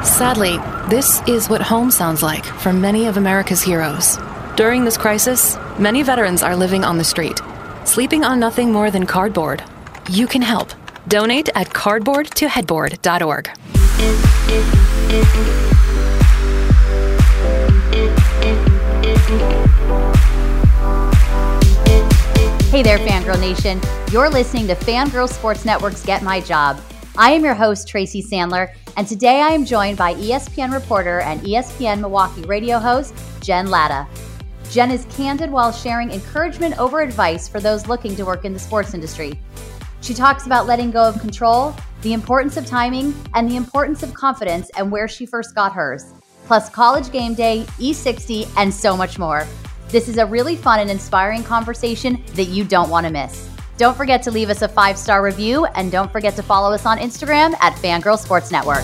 Sadly, this is what home sounds like for many of America's heroes. During this crisis, many veterans are living on the street, sleeping on nothing more than cardboard. You can help. Donate at cardboardtoheadboard.org. Hey there, Fangirl Nation. You're listening to Fangirl Sports Network's Get My Job. I am your host, Tracy Sandler, and today I am joined by ESPN reporter and ESPN Milwaukee radio host, Jen Latta. Jen is candid while sharing encouragement over advice for those looking to work in the sports industry. She talks about letting go of control, the importance of timing, and the importance of confidence and where she first got hers, plus College Game Day, E60, and so much more. This is a really fun and inspiring conversation that you don't want to miss. Don't forget to leave us a 5-star review, and don't forget to follow us on Instagram at Fangirl Sports Network.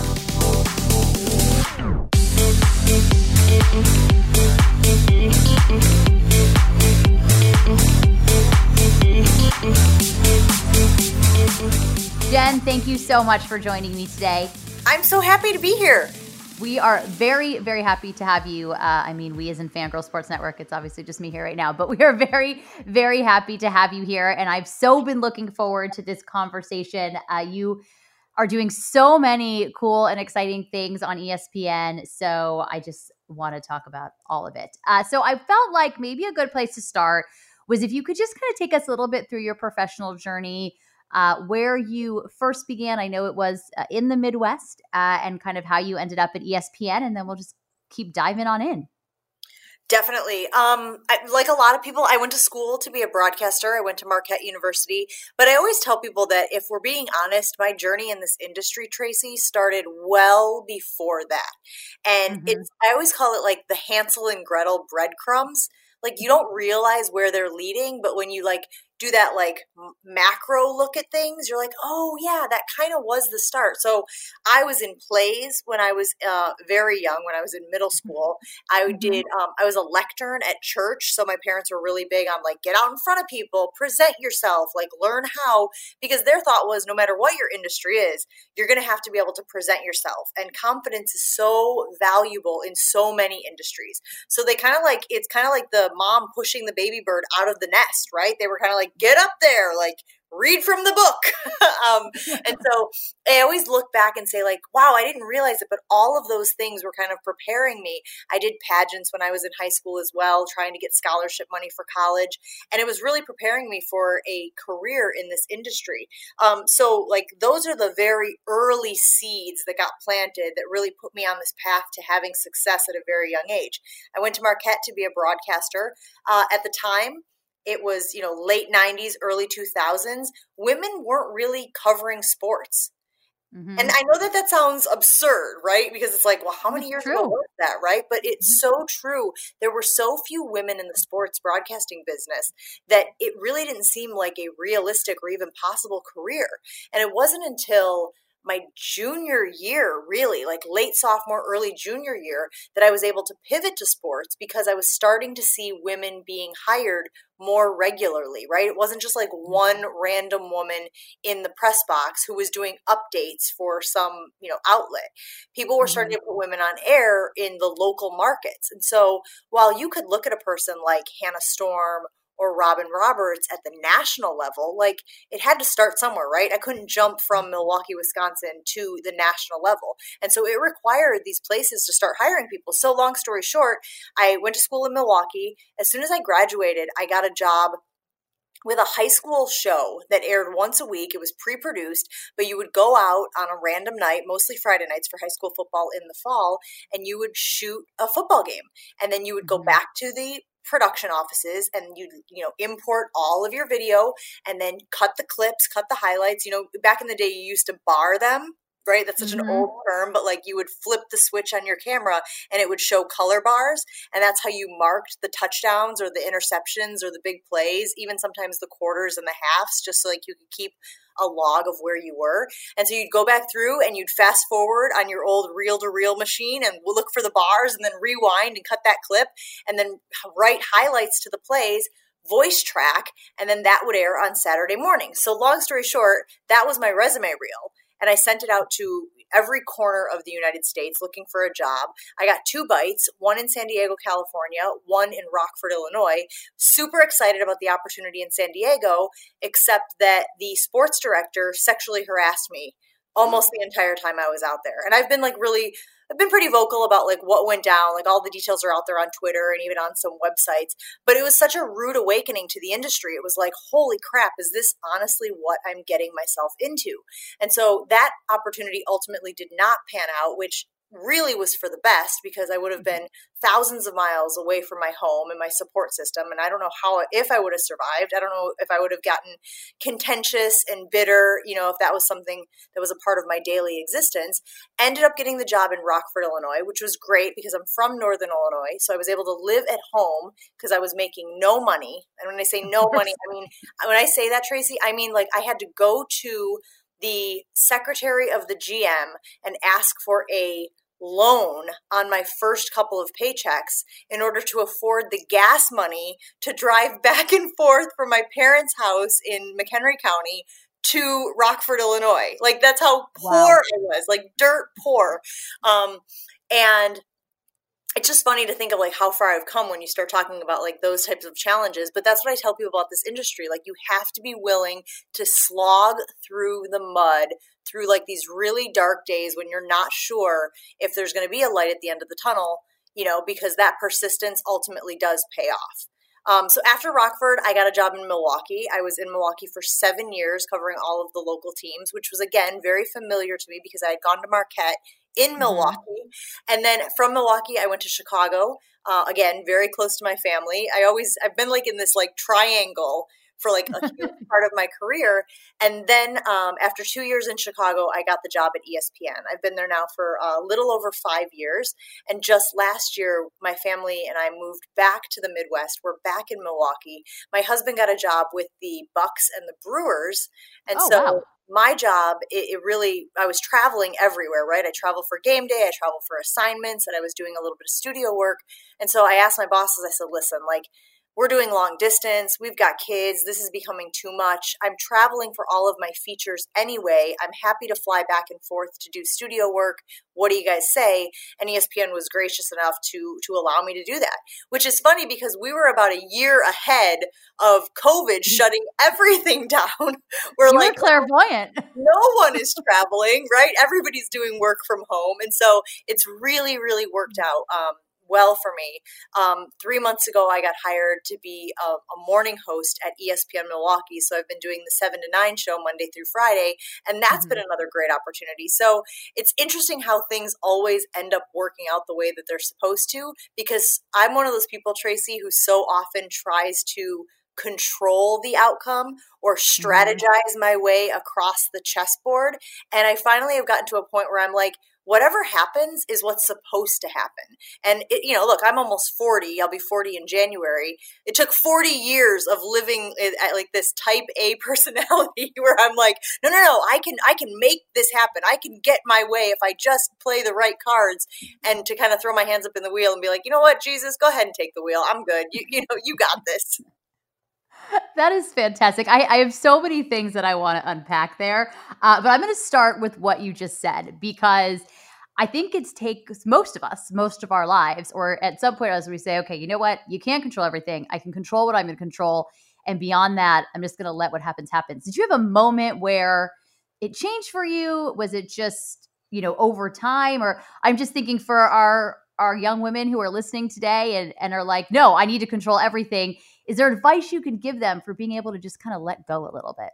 Jen, thank you so much for joining me today. I'm so happy to be here. We are very, very happy to have you. We as in Fangirl Sports Network, it's obviously just me here right now, but we are very, very happy to have you here. And I've so been looking forward to this conversation. You are doing so many cool and exciting things on ESPN. So I just want to talk about all of it. So I felt like maybe a good place to start was if you could just kind of take us a little bit through your professional journey, where you first began. I know it was in the Midwest, and kind of how you ended up at ESPN, and then we'll just keep diving on in. Definitely. Like a lot of people, I went to school to be a broadcaster. I went to Marquette University, but I always tell people that if we're being honest, my journey in this industry, Tracy, started well before that. And I always call it like the Hansel and Gretel breadcrumbs. Like you don't realize where they're leading, but when you like do that like macro look at things, you're like, oh yeah, that kind of was the start. So I was in plays when I was very young, when I was in middle school. I was a lectern at church. So my parents were really big on like, get out in front of people, present yourself, like learn how, because their thought was no matter what your industry is, you're going to have to be able to present yourself. And confidence is so valuable in so many industries. So they kind of like, it's kind of like the mom pushing the baby bird out of the nest, right? They were kind of like, get up there, like read from the book. And so I always look back and say like, wow, I didn't realize it, but all of those things were kind of preparing me. I did pageants when I was in high school as well, trying to get scholarship money for college. And it was really preparing me for a career in this industry. So like those are the very early seeds that got planted that really put me on this path to having success at a very young age. I went to Marquette to be a broadcaster. At the time, it was, late 90s, early 2000s. Women weren't really covering sports. And I know that sounds absurd, right? Because it's like, well, how many years ago was that, right? But it's so true. There were so few women in the sports broadcasting business that it really didn't seem like a realistic or even possible career. And it wasn't until my junior year, really, like late sophomore, early junior year, that I was able to pivot to sports because I was starting to see women being hired more regularly, right? It wasn't just like one random woman in the press box who was doing updates for some, outlet. People were starting to put women on air in the local markets. And so while you could look at a person like Hannah Storm or Robin Roberts at the national level, like it had to start somewhere, right? I couldn't jump from Milwaukee, Wisconsin to the national level. And so it required these places to start hiring people. So long story short, I went to school in Milwaukee. As soon as I graduated, I got a job with a high school show that aired once a week. It was pre-produced, but you would go out on a random night, mostly Friday nights for high school football in the fall, and you would shoot a football game. And then you would go back to the production offices and you'd import all of your video and then cut the clips, cut the highlights. Back in the day you used to bar them, right? That's such an old term, but like you would flip the switch on your camera and it would show color bars, and that's how you marked the touchdowns or the interceptions or the big plays, even sometimes the quarters and the halves, just so like you could keep a log of where you were. And so you'd go back through and you'd fast forward on your old reel-to-reel machine and look for the bars and then rewind and cut that clip and then write highlights to the plays, voice track, and then that would air on Saturday morning. So long story short, that was my resume reel. And I sent it out to every corner of the United States looking for a job. I got 2 bites, one in San Diego, California, one in Rockford, Illinois. Super excited about the opportunity in San Diego, except that the sports director sexually harassed me almost the entire time I was out there. And I've been pretty vocal about like what went down, like all the details are out there on Twitter and even on some websites, but it was such a rude awakening to the industry. It was like, holy crap, is this honestly what I'm getting myself into? And so that opportunity ultimately did not pan out, which really was for the best, because I would have been thousands of miles away from my home and my support system. And I don't know if I would have survived. I don't know if I would have gotten contentious and bitter, if that was something that was a part of my daily existence. Ended up getting the job in Rockford, Illinois, which was great because I'm from Northern Illinois. So I was able to live at home because I was making no money. And when I say no money, I mean, when I say that, Tracy, I mean, like I had to go to the secretary of the GM and ask for a loan on my first couple of paychecks in order to afford the gas money to drive back and forth from my parents' house in McHenry County to Rockford, Illinois. Like that's how poor I was, like dirt poor. And it's just funny to think of like how far I've come when you start talking about like those types of challenges. But that's what I tell people about this industry. Like you have to be willing to slog through the mud, through like these really dark days when you're not sure if there's going to be a light at the end of the tunnel, because that persistence ultimately does pay off. So after Rockford, I got a job in Milwaukee. I was in Milwaukee for 7 years covering all of the local teams, which was, again, very familiar to me because I had gone to Marquette in Milwaukee. And then from Milwaukee, I went to Chicago. Again, very close to my family. I've been like in this like triangle for like a huge part of my career. And then after 2 years in Chicago, I got the job at ESPN. I've been there now for a little over 5 years. And just last year, my family and I moved back to the Midwest. We're back in Milwaukee. My husband got a job with the Bucks and the Brewers. And my job, I was traveling everywhere, right? I traveled for game day, I traveled for assignments, and I was doing a little bit of studio work. And so I asked my bosses, I said, listen, like, we're doing long distance. We've got kids. This is becoming too much. I'm traveling for all of my features anyway. I'm happy to fly back and forth to do studio work. What do you guys say? And ESPN was gracious enough to allow me to do that, which is funny because we were about a year ahead of COVID shutting everything down. We're like clairvoyant. No one is traveling, right? Everybody's doing work from home. And so it's really, really worked out well for me. 3 months ago, I got hired to be a morning host at ESPN Milwaukee. So I've been doing the 7 to 9 show Monday through Friday, and that's been another great opportunity. So it's interesting how things always end up working out the way that they're supposed to, because I'm one of those people, Tracy, who so often tries to control the outcome or strategize my way across the chessboard. And I finally have gotten to a point where I'm like, whatever happens is what's supposed to happen. And, look, I'm almost 40. I'll be 40 in January. It took 40 years of living at like this type A personality where I'm like, no, I can make this happen. I can get my way if I just play the right cards, and to kind of throw my hands up in the wheel and be like, you know what, Jesus, go ahead and take the wheel. I'm good. You got this. That is fantastic. I have so many things that I want to unpack there, but I'm going to start with what you just said, because I think it takes most of our lives, or at some point as we say, okay, you know what? You can't control everything. I can control what I'm going to control. And beyond that, I'm just going to let what happens happen. Did you have a moment where it changed for you? Was it just, over time? Or I'm just thinking for our young women who are listening today and are like, no, I need to control everything. Is there advice you can give them for being able to just kind of let go a little bit?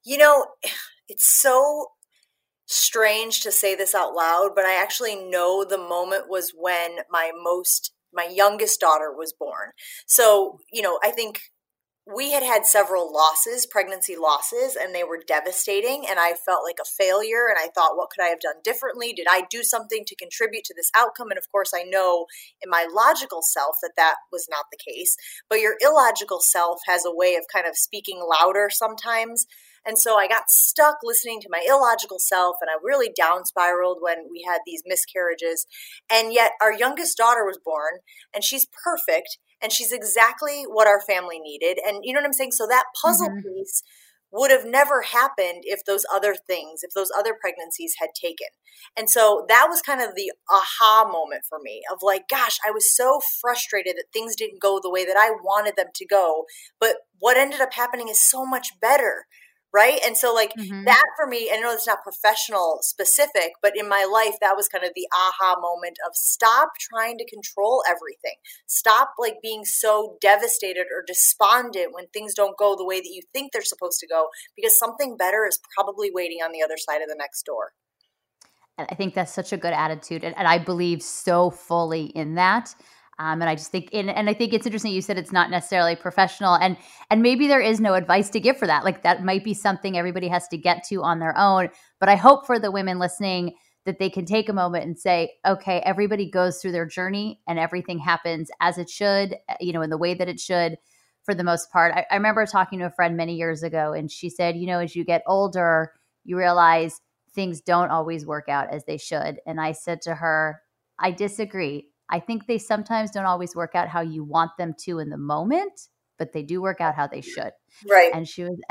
It's so strange to say this out loud, but I actually know the moment was when my youngest daughter was born. So, I think we had several pregnancy losses, and they were devastating. And I felt like a failure. And I thought, what could I have done differently? Did I do something to contribute to this outcome? And of course, I know in my logical self that was not the case. But your illogical self has a way of kind of speaking louder sometimes. And so I got stuck listening to my illogical self, and I really down spiraled when we had these miscarriages. And yet our youngest daughter was born, and she's perfect. And she's exactly what our family needed. And you know what I'm saying? So that puzzle piece would have never happened if those other things, if those other pregnancies had taken. And so that was kind of the aha moment for me of like, gosh, I was so frustrated that things didn't go the way that I wanted them to go. But what ended up happening is so much better. Right. And so like that for me, I know it's not professional specific, but in my life, that was kind of the aha moment of stop trying to control everything. Stop like being so devastated or despondent when things don't go the way that you think they're supposed to go, because something better is probably waiting on the other side of the next door. And I think that's such a good attitude. And I believe so fully in that. And I just think, and I think it's interesting. You said it's not necessarily professional, and maybe there is no advice to give for that. Like that might be something everybody has to get to on their own. But I hope for the women listening that they can take a moment and say, okay, everybody goes through their journey, and everything happens as it should, in the way that it should, for the most part. I remember talking to a friend many years ago, and she said, as you get older, you realize things don't always work out as they should. And I said to her, I disagree. I think they sometimes don't always work out how you want them to in the moment, but they do work out how they should. Right. And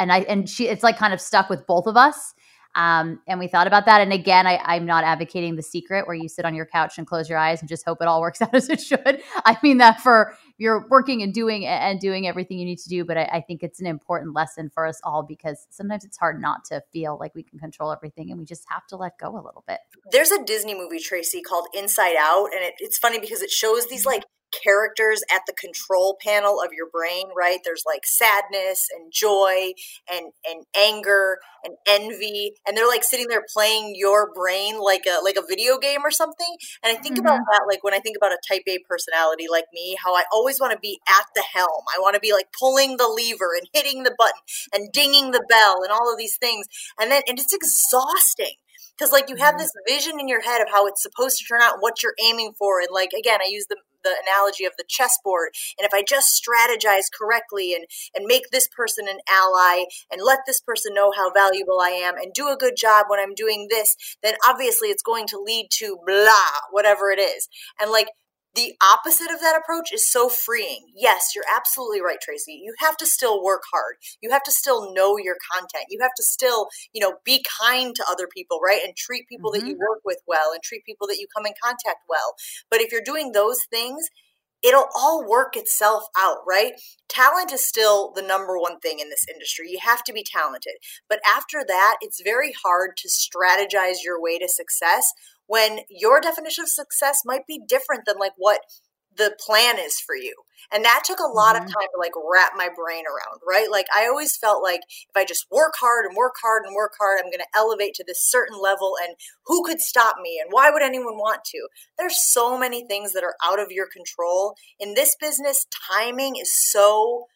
it's like kind of stuck with both of us. And we thought about that. And again, I'm not advocating The Secret where you sit on your couch and close your eyes and just hope it all works out as it should. I mean that for you're working and doing everything you need to do. But I think it's an important lesson for us all, because sometimes it's hard not to feel like we can control everything, and we just have to let go a little bit. There's a Disney movie, Tracy, called Inside Out. And it's funny because it shows these like characters at the control panel of your brain, right? There's like sadness and joy and anger and envy, and they're like sitting there playing your brain like a video game or something. And I think about that, like when I think about a type A personality like me, how I always want to be at the helm. I want to be like pulling the lever and hitting the button and dinging the bell and all of these things. And it's exhausting. Because like you have this vision in your head of how it's supposed to turn out and what you're aiming for. And like, again, I use the analogy of the chessboard. And if I just strategize correctly and make this person an ally and let this person know how valuable I am and do a good job when I'm doing this, then obviously it's going to lead to blah, whatever it is. And like, the opposite of that approach is so freeing. Yes, you're absolutely right, Tracy. You have to still work hard. You have to still know your content. You have to still, be kind to other people, right? And treat people that you work with well and treat people that you come in contact well. But if you're doing those things, it'll all work itself out, right? Talent is still the number one thing in this industry. You have to be talented. But after that, it's very hard to strategize your way to success when your definition of success might be different than like what the plan is for you. And that took a lot of time to like wrap my brain around, right? Like I always felt like if I just work hard and work hard and work hard, I'm going to elevate to this certain level, and who could stop me? And why would anyone want to? There's so many things that are out of your control. In this business, timing is so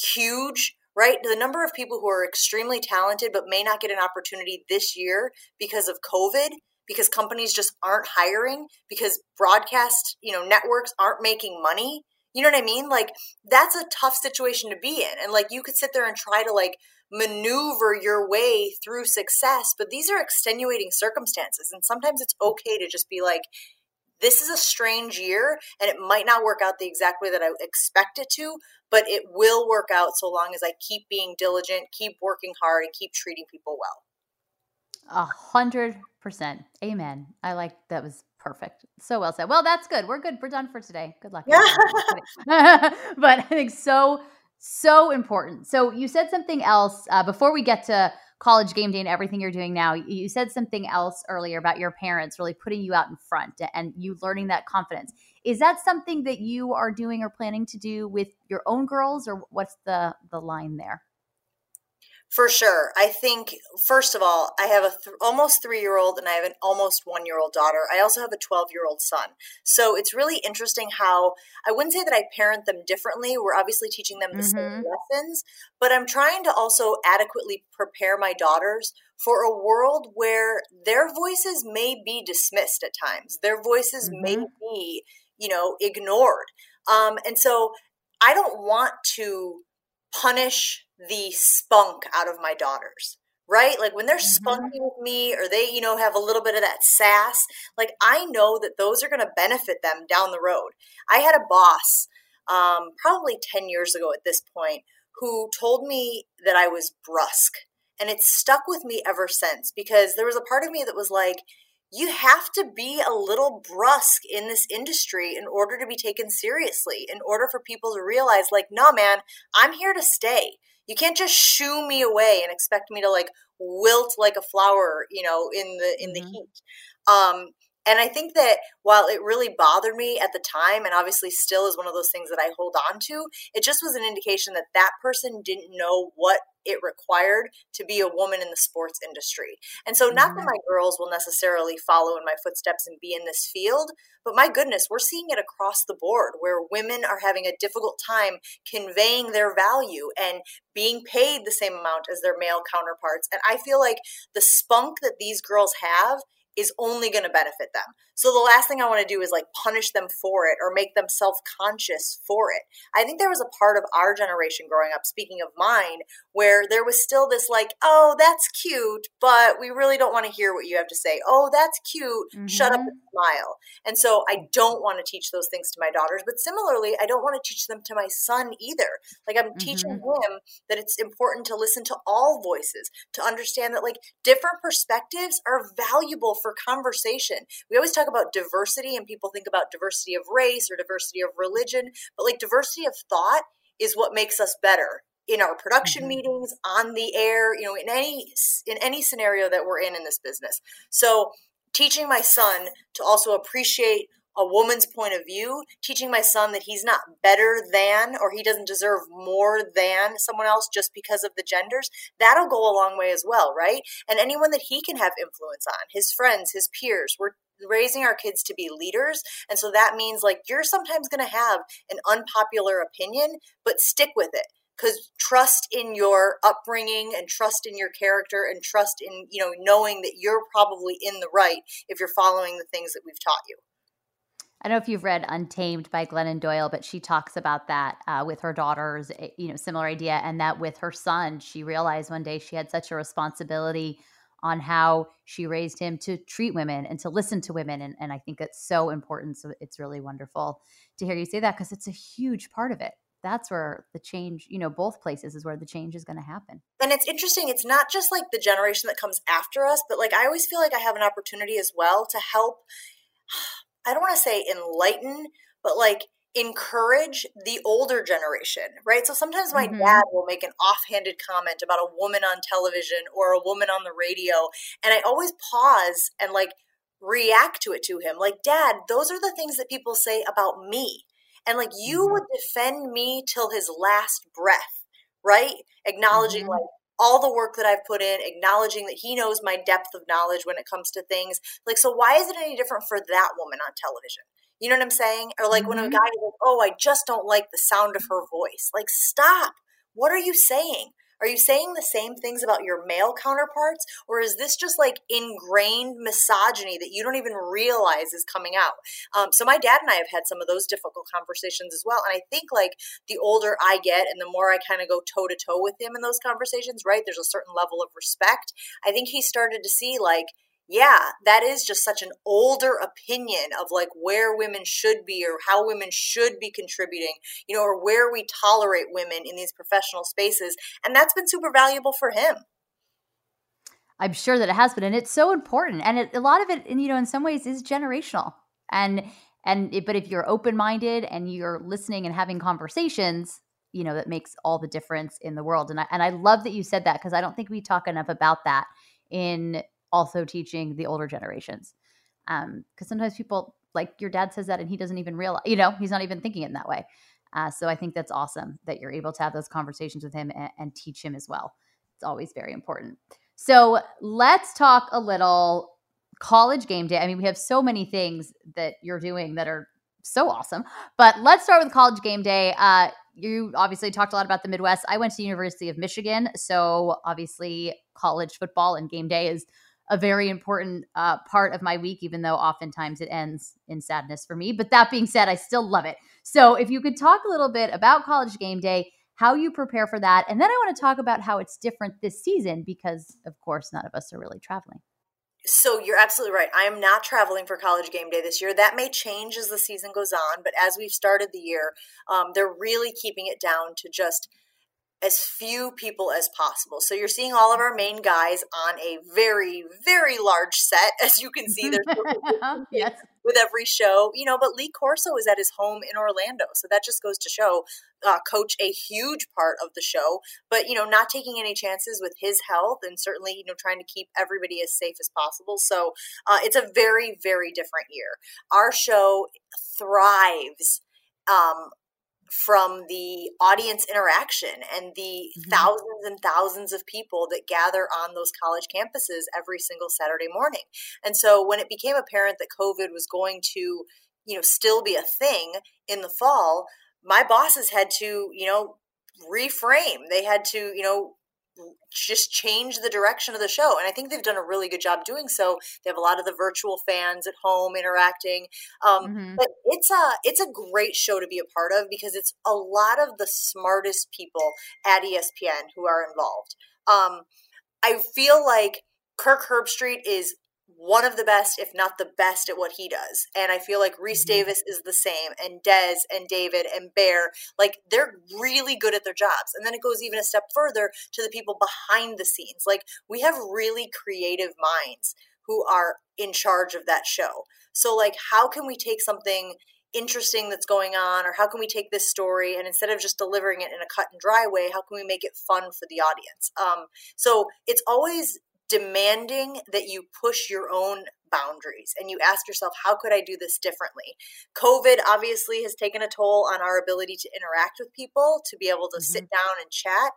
huge, right? The number of people who are extremely talented but may not get an opportunity this year because of COVID, because companies just aren't hiring, because broadcast, networks aren't making money. You know what I mean? Like that's a tough situation to be in. And like you could sit there and try to like maneuver your way through success, but these are extenuating circumstances. And sometimes it's okay to just be like, this is a strange year and it might not work out the exact way that I expect it to, but it will work out so long as I keep being diligent, keep working hard, and keep treating people well. 100%. Amen. I like that. Was perfect. So well said. Well, that's good. We're good. We're done for today. Good luck. But I think so important. So you said something else before we get to College Game Day and everything you're doing now. You said something else earlier about your parents really putting you out in front and you learning that confidence. Is that something that you are doing or planning to do with your own girls, or what's the line there? For sure. I think, first of all, I have a almost 3-year-old and I have an almost 1-year-old daughter. I also have a 12-year-old son. So it's really interesting how I wouldn't say that I parent them differently. We're obviously teaching them the same lessons, but I'm trying to also adequately prepare my daughters for a world where their voices may be dismissed at times. Their voices may be, ignored. And so I don't want to punish the spunk out of my daughters, right? Like when they're spunky with me or they, have a little bit of that sass, like I know that those are going to benefit them down the road. I had a boss probably 10 years ago at this point who told me that I was brusque. And it's stuck with me ever since, because there was a part of me that was like, you have to be a little brusque in this industry in order to be taken seriously, in order for people to realize, like, no, man, I'm here to stay. You can't just shoo me away and expect me to like wilt like a flower, in the heat. And I think that while it really bothered me at the time, and obviously still is one of those things that I hold on to, it just was an indication that that person didn't know what it required to be a woman in the sports industry. And so not that my girls will necessarily follow in my footsteps and be in this field, but my goodness, we're seeing it across the board where women are having a difficult time conveying their value and being paid the same amount as their male counterparts. And I feel like the spunk that these girls have is only going to benefit them. So the last thing I want to do is like punish them for it or make them self-conscious for it. I think there was a part of our generation growing up, speaking of mine, where there was still this like, oh, that's cute, but we really don't want to hear what you have to say. Oh, that's cute. Shut up and smile. And so I don't want to teach those things to my daughters, but similarly, I don't want to teach them to my son either. Like I'm teaching him that it's important to listen to all voices, to understand that like different perspectives are valuable for conversation. We always talk about diversity and people think about diversity of race or diversity of religion, but like diversity of thought is what makes us better in our production meetings, on the air, in any scenario that we're in this business. So teaching my son to also appreciate a woman's point of view, teaching my son that he's not better than, or he doesn't deserve more than someone else just because of the genders, that'll go a long way as well, right? And anyone that he can have influence on, his friends, his peers, we're raising our kids to be leaders. And so that means like you're sometimes going to have an unpopular opinion, but stick with it. Because trust in your upbringing and trust in your character and trust in, knowing that you're probably in the right if you're following the things that we've taught you. I don't know if you've read Untamed by Glennon Doyle, but she talks about that with her daughters, similar idea. And that with her son, she realized one day she had such a responsibility on how she raised him to treat women and to listen to women. And I think it's so important. So it's really wonderful to hear you say that because it's a huge part of it. That's where the change, both places is where the change is going to happen. And it's interesting. It's not just like the generation that comes after us, but like I always feel like I have an opportunity as well to help, I don't want to say enlighten, but like encourage the older generation, right? So sometimes my dad will make an offhanded comment about a woman on television or a woman on the radio. And I always pause and like react to it to him. Like, Dad, those are the things that people say about me. And like you would defend me till his last breath, right? Acknowledging like all the work that I've put in, acknowledging that he knows my depth of knowledge when it comes to things. Like, so why is it any different for that woman on television? You know what I'm saying? Or like when a guy is like, oh, I just don't like the sound of her voice. Like, stop. What are you saying? Are you saying the same things about your male counterparts? Or is this just like ingrained misogyny that you don't even realize is coming out? So my dad and I have had some of those difficult conversations as well. And I think like the older I get and the more I kind of go toe to toe with him in those conversations, right? There's a certain level of respect. I think he started to see like, yeah, that is just such an older opinion of like where women should be or how women should be contributing, or where we tolerate women in these professional spaces. And that's been super valuable for him. I'm sure that it has been. And it's so important. And a lot of it, in some ways is generational. But if you're open-minded and you're listening and having conversations, that makes all the difference in the world. And I love that you said that because I don't think we talk enough about that in also teaching the older generations. Because sometimes people, like your dad says that and he doesn't even realize, he's not even thinking it in that way. So I think that's awesome that you're able to have those conversations with him and teach him as well. It's always very important. So let's talk a little College Game Day. I mean, we have so many things that you're doing that are so awesome, but let's start with College Game Day. You obviously talked a lot about the Midwest. I went to the University of Michigan. So obviously college football and game day is a very important part of my week, even though oftentimes it ends in sadness for me. But that being said, I still love it. So if you could talk a little bit about College Game Day, how you prepare for that. And then I want to talk about how it's different this season because, of course, none of us are really traveling. So you're absolutely right. I am not traveling for College Game Day this year. That may change as the season goes on. But as we've started the year, they're really keeping it down to just as few people as possible. So you're seeing all of our main guys on a very, very large set. As you can see, there's yes. with every show, but Lee Corso is at his home in Orlando. So that just goes to show coach a huge part of the show, but, not taking any chances with his health and certainly, trying to keep everybody as safe as possible. So it's a very, very different year. Our show thrives from the audience interaction and the thousands and thousands of people that gather on those college campuses every single Saturday morning. And so when it became apparent that COVID was going to, still be a thing in the fall, my bosses had to, reframe. They had to, just change the direction of the show. And I think they've done a really good job doing so. They have a lot of the virtual fans at home interacting. But it's a great show to be a part of because it's a lot of the smartest people at ESPN who are involved. I feel like Kirk Herbstreit is one of the best, if not the best at what he does. And I feel like Reese Davis is the same, and Des and David and Bear, like they're really good at their jobs. And then it goes even a step further to the people behind the scenes. Like we have really creative minds who are in charge of that show. So like, how can we take something interesting that's going on, or how can we take this story and instead of just delivering it in a cut and dry way, how can we make it fun for the audience? So it's always demanding that you push your own boundaries and you ask yourself, how could I do this differently? COVID obviously has taken a toll on our ability to interact with people, to be able to sit down and chat.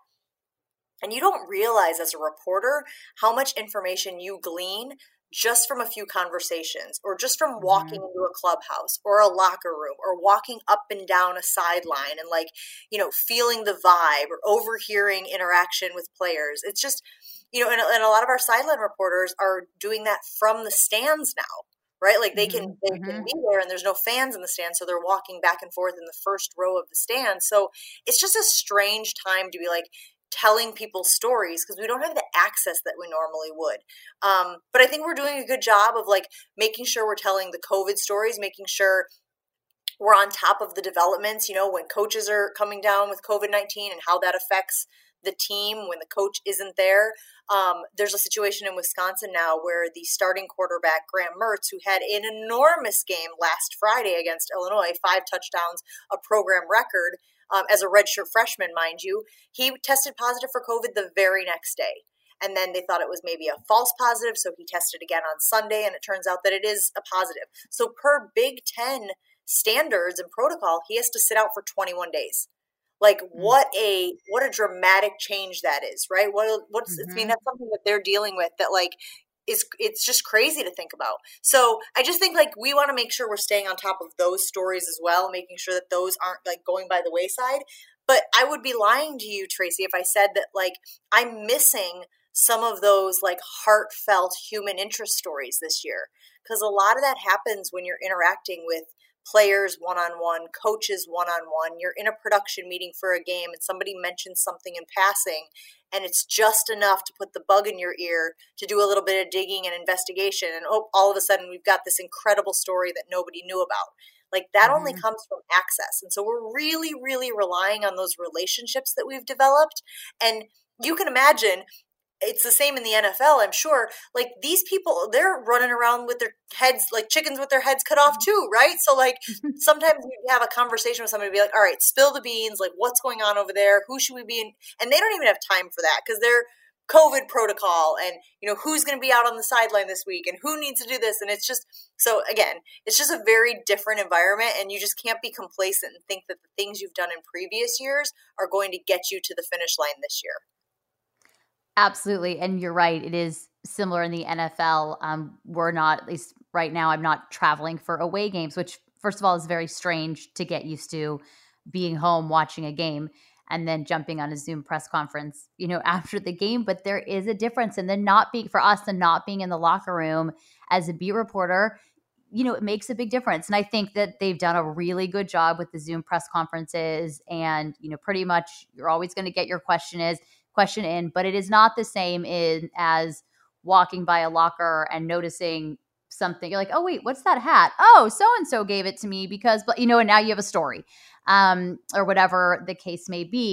And you don't realize as a reporter how much information you glean just from a few conversations, or just from walking into a clubhouse or a locker room, or walking up and down a sideline and feeling the vibe, or overhearing interaction with players. It's just, and a lot of our sideline reporters are doing that from the stands now, right? Like they can be there and there's no fans in the stands. So they're walking back and forth in the first row of the stands. So it's just a strange time to be like telling people stories because we don't have the access that we normally would. But I think we're doing a good job of like making sure we're telling the COVID stories, making sure we're on top of the developments, when coaches are coming down with COVID-19 and how that affects the team when the coach isn't there. There's a situation in Wisconsin now where the starting quarterback, Graham Mertz, who had an enormous game last Friday against Illinois, 5 touchdowns, a program record, as a redshirt freshman, mind you, he tested positive for COVID the very next day. And then they thought it was maybe a false positive, so he tested again on Sunday, and it turns out that it is a positive. So per Big Ten standards and protocol, he has to sit out for 21 days. Like what a dramatic change that is, right? I mean, that's something that they're dealing with that like it's just crazy to think about. So I just think like we want to make sure we're staying on top of those stories as well, making sure that those aren't like going by the wayside. But I would be lying to you, Tracy, if I said that like I'm missing some of those like heartfelt human interest stories this year, because a lot of that happens when you're interacting with players one-on-one, coaches one-on-one. You're in a production meeting for a game and somebody mentions something in passing and it's just enough to put the bug in your ear to do a little bit of digging and investigation. And all of a sudden we've got this incredible story that nobody knew about. Like that only comes from access. And so we're really, really relying on those relationships that we've developed. And you can imagine it's the same in the NFL, I'm sure. Like these people, they're running around with their heads, like chickens with their heads cut off too, right? So like sometimes you have a conversation with somebody and be like, all right, spill the beans. Like what's going on over there? Who should we be in? And they don't even have time for that because they're COVID protocol and, who's going to be out on the sideline this week and who needs to do this. And it's just, so again, it's just a very different environment and you just can't be complacent and think that the things you've done in previous years are going to get you to the finish line this year. Absolutely. And you're right. It is similar in the NFL. We're not, at least right now, I'm not traveling for away games, which first of all is very strange to get used to being home watching a game and then jumping on a Zoom press conference, after the game. But there is a difference. And then not being in the locker room as a beat reporter, it makes a big difference. And I think that they've done a really good job with the Zoom press conferences and, pretty much you're always going to get your question in, but it is not the same as walking by a locker and noticing something. You're like, oh wait, what's that hat? Oh, so-and-so gave it to me because, and now you have a story, or whatever the case may be.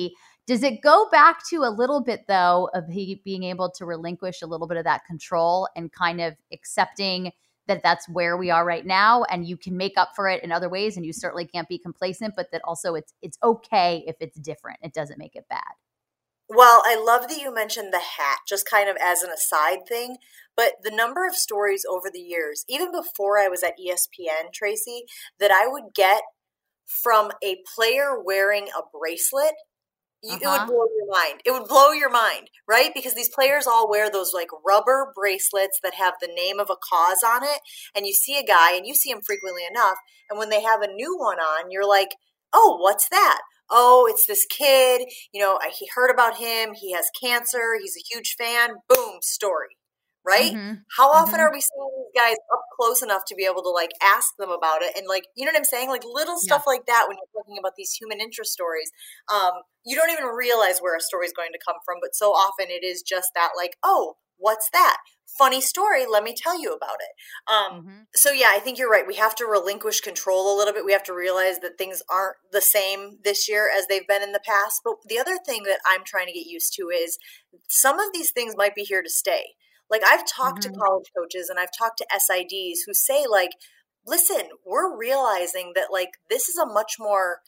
Does it go back to a little bit, though, of he being able to relinquish a little bit of that control and kind of accepting that that's where we are right now, and you can make up for it in other ways, and you certainly can't be complacent, but that also it's okay if it's different. It doesn't make it bad. Well, I love that you mentioned the hat, just kind of as an aside thing. But the number of stories over the years, even before I was at ESPN, Tracy, that I would get from a player wearing a bracelet, it would blow your mind. It would blow your mind, right? Because these players all wear those like rubber bracelets that have the name of a cause on it. And you see a guy, and you see him frequently enough. And when they have a new one on, you're like, oh, what's that? Oh, it's this kid. He heard about him. He has cancer. He's a huge fan. Boom, story. Right? How often are we seeing these guys up close enough to be able to like ask them about it? And like, you know what I'm saying? Like little stuff like that when you're talking about these human interest stories, you don't even realize where a story is going to come from. But so often it is just that like, oh, what's that? Funny story. Let me tell you about it. So yeah, I think you're right. We have to relinquish control a little bit. We have to realize that things aren't the same this year as they've been in the past. But the other thing that I'm trying to get used to is some of these things might be here to stay. Like I've talked to college coaches and I've talked to SIDs who say like, listen, we're realizing that like this is a much more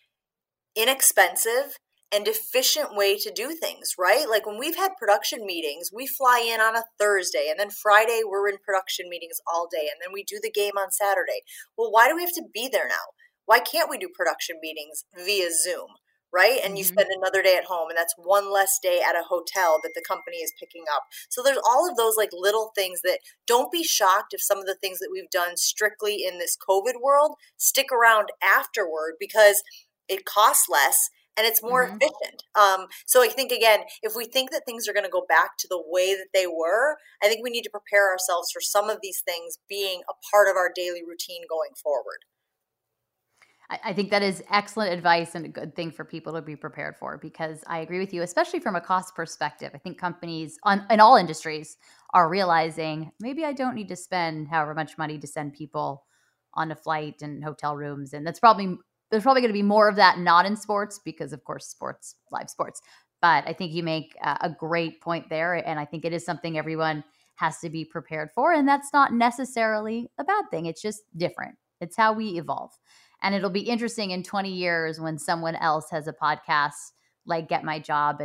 inexpensive and efficient way to do things, right? Like when we've had production meetings, we fly in on a Thursday and then Friday we're in production meetings all day and then we do the game on Saturday. Well, why do we have to be there now? Why can't we do production meetings via Zoom? Right? And you spend another day at home, and that's one less day at a hotel that the company is picking up. So there's all of those like little things that don't be shocked if some of the things that we've done strictly in this COVID world stick around afterward because it costs less and it's more efficient. So I think, again, if we think that things are going to go back to the way that they were, I think we need to prepare ourselves for some of these things being a part of our daily routine going forward. I think that is excellent advice and a good thing for people to be prepared for, because I agree with you, especially from a cost perspective. I think companies in all industries are realizing maybe I don't need to spend however much money to send people on a flight and hotel rooms. And there's probably going to be more of that not in sports because, of course, live sports. But I think you make a great point there. And I think it is something everyone has to be prepared for. And that's not necessarily a bad thing. It's just different. It's how we evolve. And it'll be interesting in 20 years when someone else has a podcast like Get My Job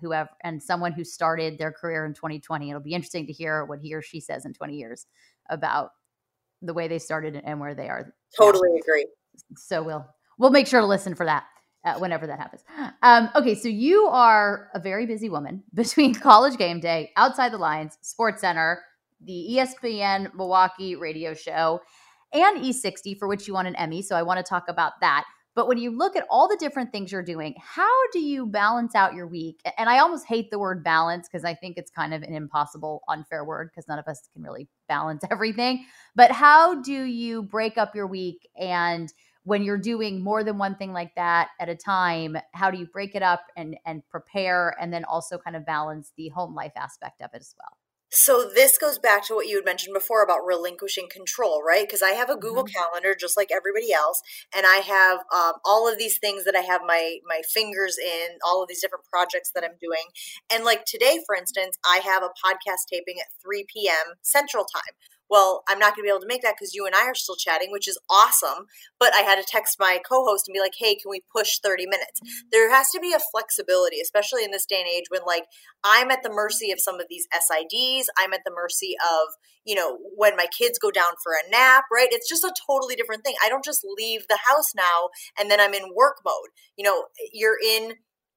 and someone who started their career in 2020. It'll be interesting to hear what he or she says in 20 years about the way they started and where they are. Totally agree. So we'll make sure to listen for that whenever that happens. Okay, so you are a very busy woman between College Game Day, Outside the Lines, SportsCenter, the ESPN Milwaukee radio show, and E60, for which you won an Emmy. So I want to talk about that. But when you look at all the different things you're doing, how do you balance out your week? And I almost hate the word balance because I think it's kind of an impossible, unfair word because none of us can really balance everything. But how do you break up your week? And when you're doing more than one thing like that at a time, how do you break it up and prepare and then also kind of balance the home life aspect of it as well? So this goes back to what you had mentioned before about relinquishing control, right? Because I have a Google Calendar just like everybody else, and I have all of these things that I have my fingers in, all of these different projects that I'm doing. And like today, for instance, I have a podcast taping at 3 p.m. Central Time. Well, I'm not going to be able to make that because you and I are still chatting, which is awesome. But I had to text my co-host and be like, hey, can we push 30 minutes? There has to be a flexibility, especially in this day and age when like I'm at the mercy of some of these SIDs. I'm at the mercy of, when my kids go down for a nap, right? It's just a totally different thing. I don't just leave the house now and then I'm in work mode. You're in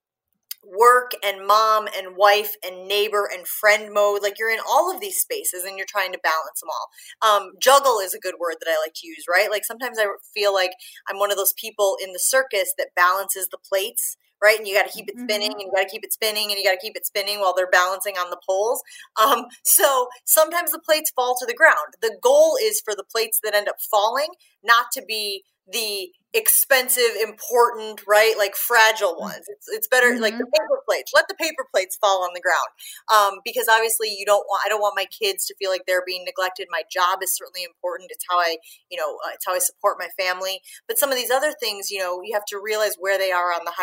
work and mom and wife and neighbor and friend mode. Like you're in all of these spaces and you're trying to balance them all. Juggle is a good word that I like to use, right? Like sometimes I feel like I'm one of those people in the circus that balances the plates, right? And you got to keep it spinning and you got to keep it spinning and you got to keep it spinning while they're balancing on the poles. So sometimes the plates fall to the ground. The goal is for the plates that end up falling not to be the expensive, important, right? Like fragile ones. It's better like the paper plates. Let the paper plates fall on the ground. Because obviously I don't want my kids to feel like they're being neglected. My job is certainly important. It's how it's how I support my family. But some of these other things, you have to realize where they are on the hierarchy.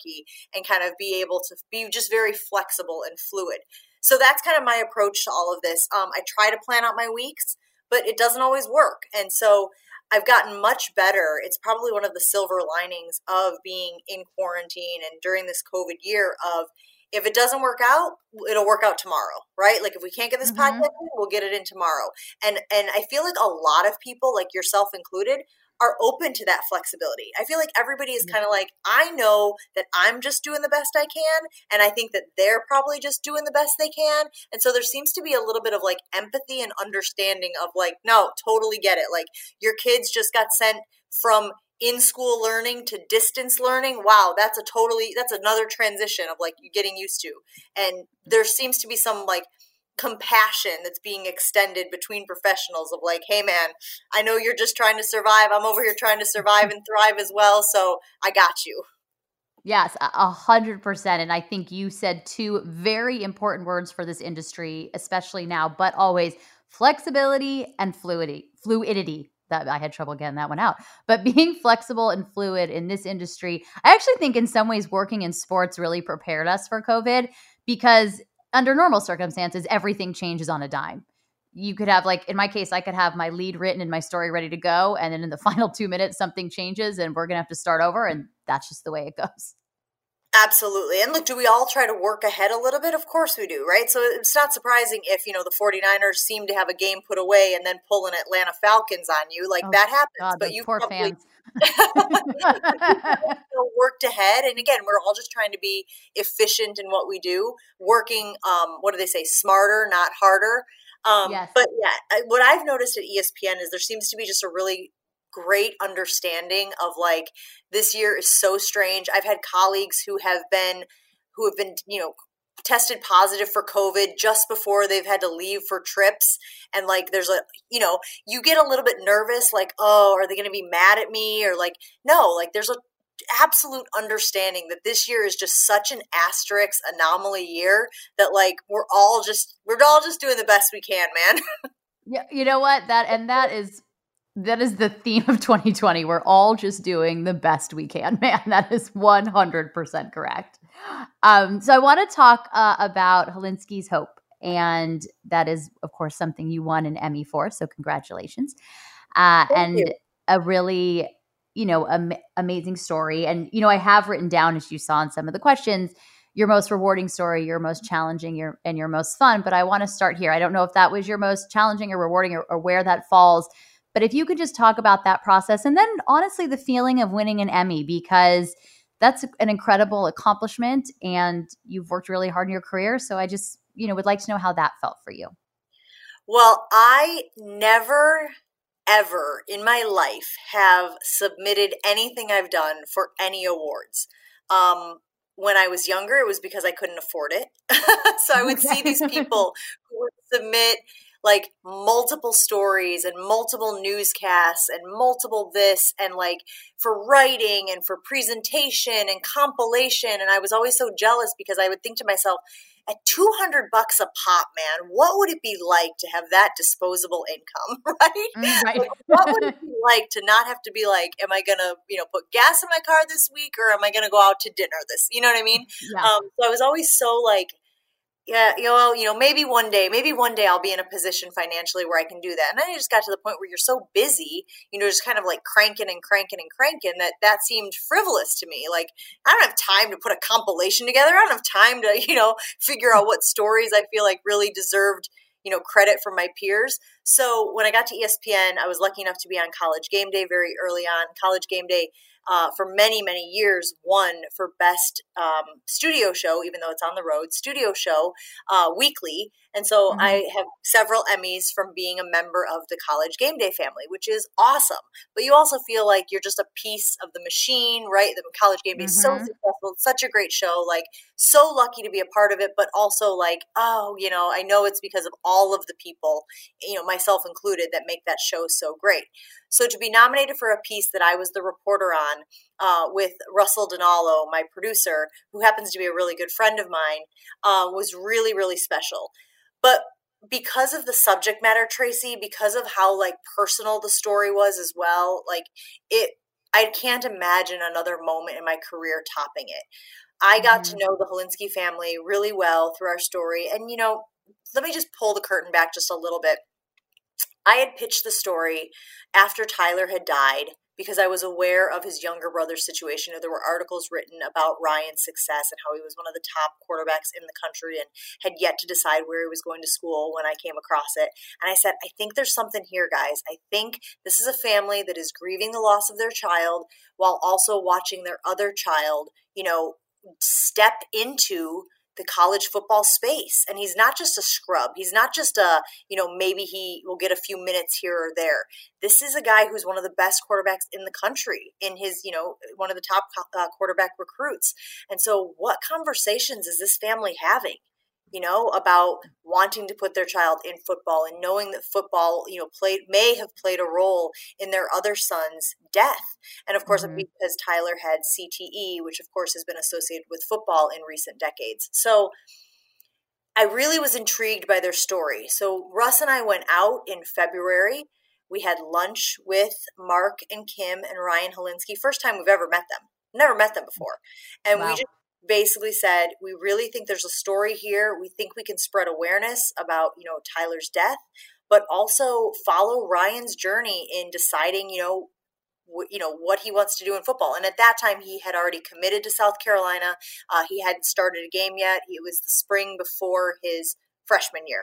hierarchy and kind of be able to be just very flexible and fluid. So that's kind of my approach to all of this. I try to plan out my weeks, but it doesn't always work. And so I've gotten much better. It's probably one of the silver linings of being in quarantine and during this COVID year of, if it doesn't work out, it'll work out tomorrow, right? Like if we can't get this podcast in, we'll get it in tomorrow. And I feel like a lot of people, like yourself included, are open to that flexibility. I feel like everybody is kind of like, I know that I'm just doing the best I can, and I think that they're probably just doing the best they can. And so there seems to be a little bit of like empathy and understanding of like, no, totally get it. Like your kids just got sent from in-school learning to distance learning. Wow, that's another transition of like you getting used to. And there seems to be some like compassion that's being extended between professionals of like, hey man, I know you're just trying to survive. I'm over here trying to survive and thrive as well. So I got you. Yes, 100%. And I think you said two very important words for this industry, especially now, but always: flexibility and fluidity. That I had trouble getting that one out. But being flexible and fluid in this industry, I actually think in some ways working in sports really prepared us for COVID, because under normal circumstances, everything changes on a dime. You could have, like in my case, I could have my lead written and my story ready to go. And then in the final 2 minutes, something changes and we're going to have to start over. And that's just the way it goes. Absolutely. And look, do we all try to work ahead a little bit? Of course we do, right? So it's not surprising if, the 49ers seem to have a game put away and then pull an Atlanta Falcons on you. Like that happens. God, but you poor fans. Worked ahead. And again, we're all just trying to be efficient in what we do, working, what do they say? Smarter, not harder. Yes. But yeah, what I've noticed at ESPN is there seems to be just a really great understanding of like, this year is so strange. I've had colleagues who have been, tested positive for COVID just before they've had to leave for trips. And like, there's you get a little bit nervous, like, oh, are they going to be mad at me? Or like, no, like there's a absolute understanding that this year is just such an asterisk anomaly year that like, we're all just doing the best we can, man. Yeah. You know what? That is the theme of 2020. We're all just doing the best we can, man. That is 100% correct. So I want to talk about Hilinski's Hope. And that is, of course, something you won an Emmy for. So congratulations. Thank you. A really, amazing story. And, I have written down, as you saw in some of the questions, your most rewarding story, your most challenging, your most fun. But I want to start here. I don't know if that was your most challenging or rewarding or where that falls. But if you could just talk about that process, and then honestly, the feeling of winning an Emmy, because that's an incredible accomplishment and you've worked really hard in your career. So I just, would like to know how that felt for you. Well, I never, ever in my life have submitted anything I've done for any awards. When I was younger, it was because I couldn't afford it. So I would see these people who would submit like multiple stories and multiple newscasts and multiple this and like for writing and for presentation and compilation. And I was always so jealous because I would think to myself, at $200 a pop, man, what would it be like to have that disposable income, right? Right. Like, what would it be like to not have to be like, am I going to, put gas in my car this week or am I going to go out to dinner this? You know what I mean? Yeah. So I was always so like, yeah, maybe one day I'll be in a position financially where I can do that. And then I just got to the point where you're so busy, just kind of like cranking that seemed frivolous to me. Like, I don't have time to put a compilation together. I don't have time to, figure out what stories I feel like really deserved, credit from my peers. So when I got to ESPN, I was lucky enough to be on College Game Day very early on. College Game Day, for many, many years, won for best studio show, even though it's on the road, studio show weekly. And so I have several Emmys from being a member of the College Game Day family, which is awesome. But you also feel like you're just a piece of the machine, right? The College Game Day is so successful. It's such a great show. Like, so lucky to be a part of it, but also like, oh, I know it's because of all of the people, myself included, that make that show so great. So to be nominated for a piece that I was the reporter on with Russell Donallo, my producer, who happens to be a really good friend of mine, was really, really special. But because of the subject matter, Tracy, because of how like personal the story was as well, like I can't imagine another moment in my career topping it. I got to know the Hilinski family really well through our story. And, let me just pull the curtain back just a little bit. I had pitched the story after Tyler had died because I was aware of his younger brother's situation. There were articles written about Ryan's success and how he was one of the top quarterbacks in the country and had yet to decide where he was going to school when I came across it. And I said, I think there's something here, guys. I think this is a family that is grieving the loss of their child while also watching their other child, step into the college football space. And he's not just a scrub. He's not just maybe he will get a few minutes here or there. This is a guy who's one of the best quarterbacks in the country, in his, one of the top quarterback recruits. And so what conversations is this family having? About wanting to put their child in football and knowing that football, may have played a role in their other son's death. And of course, because Tyler had CTE, which of course has been associated with football in recent decades. So I really was intrigued by their story. So Russ and I went out in February. We had lunch with Mark and Kim and Ryan Hilinski. First time we've ever met them. Never met them before. And we just basically said, we really think there's a story here. We think we can spread awareness about, Tyler's death, but also follow Ryan's journey in deciding, what he wants to do in football. And at that time, he had already committed to South Carolina. He hadn't started a game yet. It was the spring before his freshman year.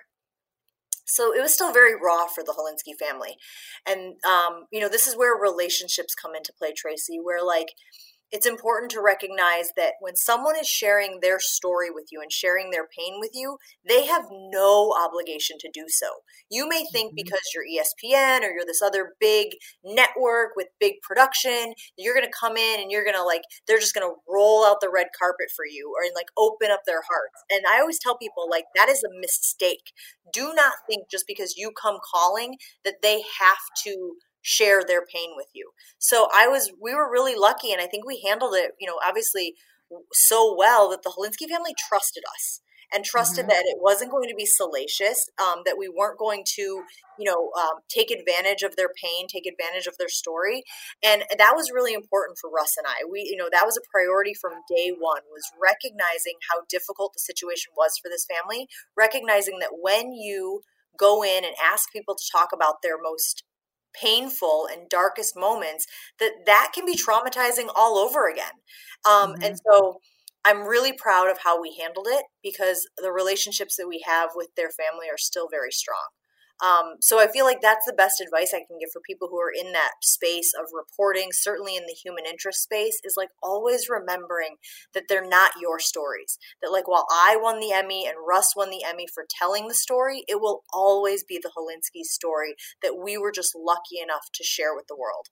So it was still very raw for the Hilinski family. And, this is where relationships come into play, Tracy, where it's important to recognize that when someone is sharing their story with you and sharing their pain with you, they have no obligation to do so. You may think because you're ESPN or you're this other big network with big production, you're going to come in and you're going to they're just going to roll out the red carpet for you or open up their hearts. And I always tell people that is a mistake. Do not think just because you come calling that they have to share their pain with you. So we were really lucky, and I think we handled it, obviously so well that the Hilinski family trusted us and trusted that it wasn't going to be salacious, that we weren't going to, take advantage of their pain, take advantage of their story. And that was really important for Russ and I. That was a priority from day one, was recognizing how difficult the situation was for this family, recognizing that when you go in and ask people to talk about their most painful and darkest moments, that can be traumatizing all over again. And so I'm really proud of how we handled it because the relationships that we have with their family are still very strong. So I feel like that's the best advice I can give for people who are in that space of reporting, certainly in the human interest space, is always remembering that they're not your stories. That while I won the Emmy and Russ won the Emmy for telling the story, it will always be the Hilinski story that we were just lucky enough to share with the world.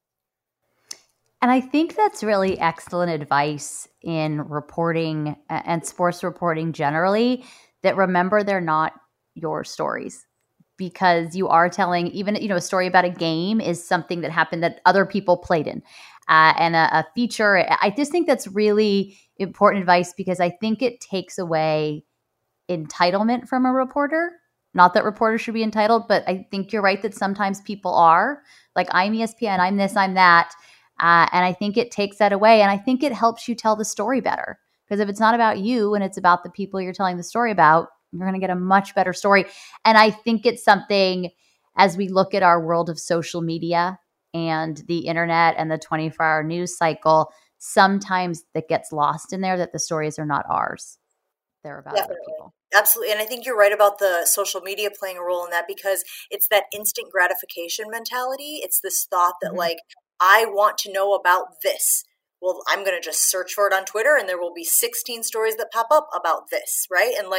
And I think that's really excellent advice in reporting and sports reporting generally, that remember they're not your stories. Because you are telling, even, a story about a game is something that happened that other people played in. And a feature, I just think that's really important advice because I think it takes away entitlement from a reporter. Not that reporters should be entitled, but I think you're right that sometimes people are. I'm ESPN, I'm this, I'm that. And I think it takes that away. And I think it helps you tell the story better. Because if it's not about you and it's about the people you're telling the story about, you're going to get a much better story. And I think it's something, as we look at our world of social media and the internet and the 24-hour news cycle, sometimes that gets lost in there, that the stories are not ours. They're about other people. Absolutely. And I think you're right about the social media playing a role in that, because it's that instant gratification mentality. It's this thought that I want to know about this. Well, I'm going to just search for it on Twitter and there will be 16 stories that pop up about this, right? And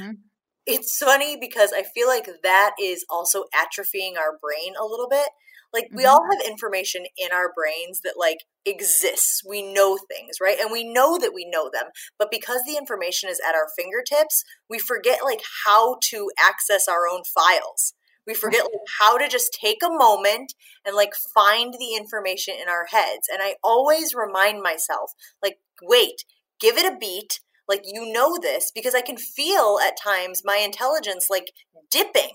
it's funny because I feel like that is also atrophying our brain a little bit. We all have information in our brains that exists. We know things, right? And we know that we know them. But because the information is at our fingertips, we forget how to access our own files. We forget how to just take a moment and find the information in our heads. And I always remind myself, wait, give it a beat. This, because I can feel at times my intelligence dipping,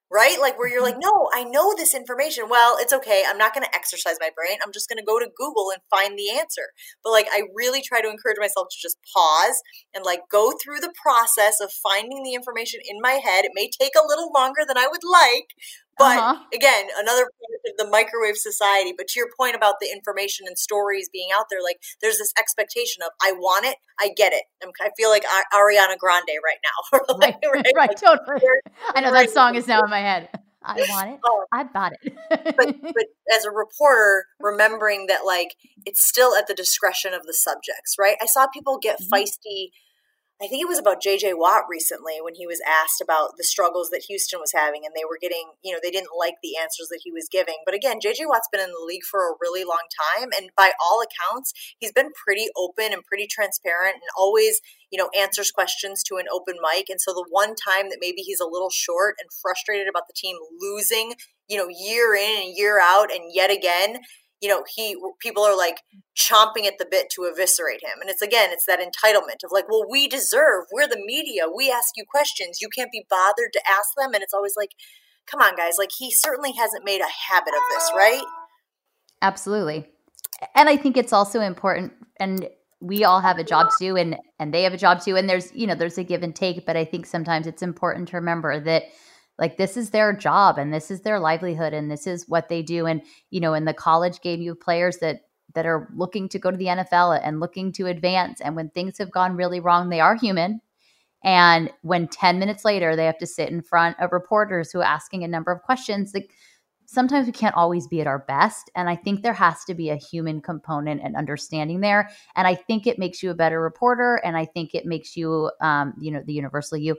right? Like where you're like, no, I know this information. Well, it's okay. I'm not going to exercise my brain. I'm just going to go to Google and find the answer. But like, I really try to encourage myself to just pause and like go through the process of finding the information in my head. It may take a little longer than I would like, but again, another point of the microwave society. But to your point about the information and stories being out there, like there's this expectation of I want it, I get it. I feel like Ariana Grande right now. Right, totally. I know that song is now in my head. I want it. I've got it. but as a reporter, remembering that like it's still at the discretion of the subjects, right? I saw people get feisty. I think it was about J.J. Watt recently when he was asked about the struggles that Houston was having, and they were getting, they didn't like the answers that he was giving. But again, J.J. Watt's been in the league for a really long time, and by all accounts, he's been pretty open and pretty transparent and always, answers questions to an open mic. And so the one time that maybe he's a little short and frustrated about the team losing, year in and year out and yet again, people are like chomping at the bit to eviscerate him. And it's that entitlement of like, well, we're the media. We ask you questions. You can't be bothered to ask them. And it's always like, come on, guys. Like he certainly hasn't made a habit of this, right? Absolutely. And I think it's also important, and we all have a job to do and they have a job to do. And there's a give and take, but I think sometimes it's important to remember that like this is their job and this is their livelihood and this is what they do. And, in the college game, you have players that are looking to go to the NFL and looking to advance. And when things have gone really wrong, they are human. And when 10 minutes later, they have to sit in front of reporters who are asking a number of questions, like sometimes we can't always be at our best. And I think there has to be a human component and understanding there. And I think it makes you a better reporter. And I think it makes you, the universal you,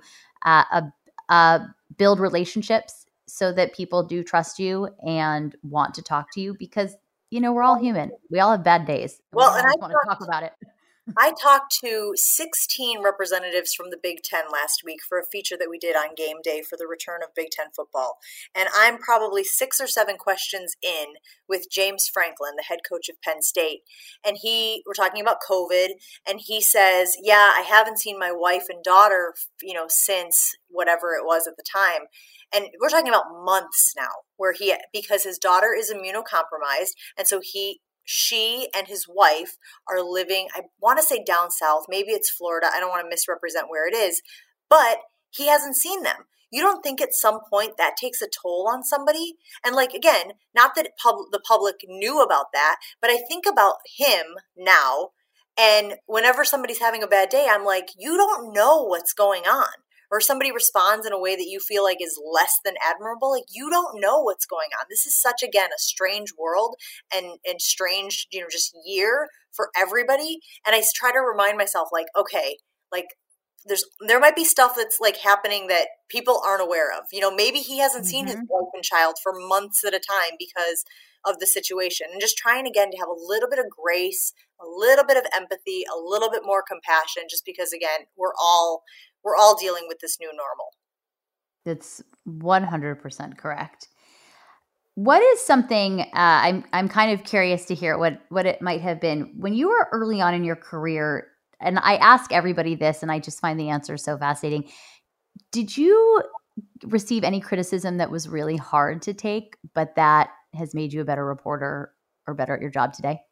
build relationships so that people do trust you and want to talk to you because, we're all human. We all have bad days. Well, and I want to talk about it. I talked to 16 representatives from the Big Ten last week for a feature that we did on game day for the return of Big Ten football. And I'm probably 6 or 7 questions in with James Franklin, the head coach of Penn State. And we're talking about COVID, and he says, yeah, I haven't seen my wife and daughter, since whatever it was at the time. And we're talking about months now because his daughter is immunocompromised. And so she and his wife are living, I want to say down south, maybe it's Florida. I don't want to misrepresent where it is, but he hasn't seen them. You don't think at some point that takes a toll on somebody? And like, again, not that the public knew about that, but I think about him now. And whenever somebody's having a bad day, I'm like, you don't know what's going on. Or somebody responds in a way that you feel like is less than admirable, like you don't know what's going on. This is such, again, a strange world and strange, just year for everybody. And I try to remind myself, like, okay, like there might be stuff that's like happening that people aren't aware of. Maybe he hasn't seen his wife and child for months at a time because of the situation. And just trying again to have a little bit of grace, a little bit of empathy, a little bit more compassion, just because again, we're all dealing with this new normal. That's 100% correct. What is something I'm kind of curious to hear what it might have been when you were early on in your career, and I ask everybody this, and I just find the answer so fascinating. Did you receive any criticism that was really hard to take, but that has made you a better reporter or better at your job today?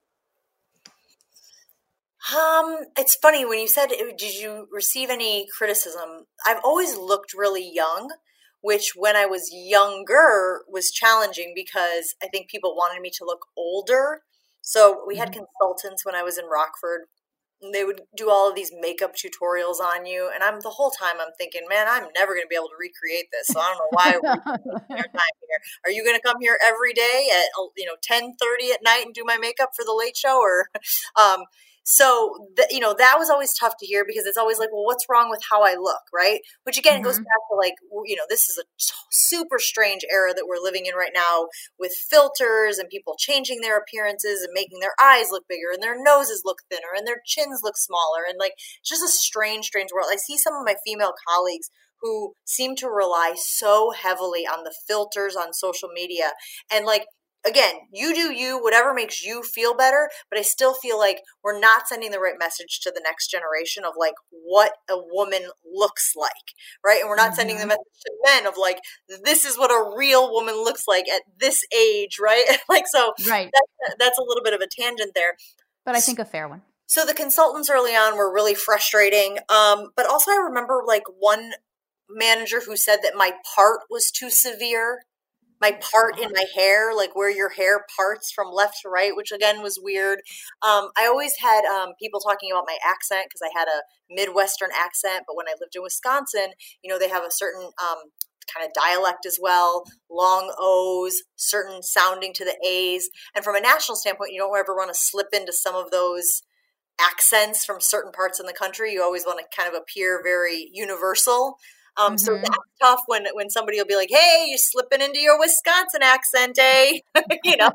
It's funny when you said, did you receive any criticism? I've always looked really young, which when I was younger was challenging because I think people wanted me to look older. So we had consultants when I was in Rockford. And they would do all of these makeup tutorials on you. And the whole time I'm thinking, man, I'm never going to be able to recreate this. So I don't know why we're wasting our time here. Are you going to come here every day at 10:30 at night and do my makeup for the late show? Or so that was always tough to hear because it's always like, well, what's wrong with how I look, right? Which again goes back to like, this is a super strange era that we're living in right now with filters and people changing their appearances and making their eyes look bigger and their noses look thinner and their chins look smaller. And like, it's just a strange world. I see some of my female colleagues who seem to rely so heavily on the filters on social media. And like, again, you do you, whatever makes you feel better, but I still feel like we're not sending the right message to the next generation of like what a woman looks like, right? And we're not sending the message to men of like, this is what a real woman looks like at this age, right? Like, so right. That's a little bit of a tangent there. But I think a fair one. So the consultants early on were really frustrating. But also I remember like one manager who said that my part was too severe. My part in my hair, like where your hair parts from left to right, which again was weird. I always had people talking about my accent because I had a Midwestern accent, but when I lived in Wisconsin, you know, they have a certain kind of dialect as well, long O's, certain sounding to the A's. And from a national standpoint, you don't ever want to slip into some of those accents from certain parts in the country. You always want to kind of appear very universal. So that's tough when somebody will be like, hey, you're slipping into your Wisconsin accent, eh? You know,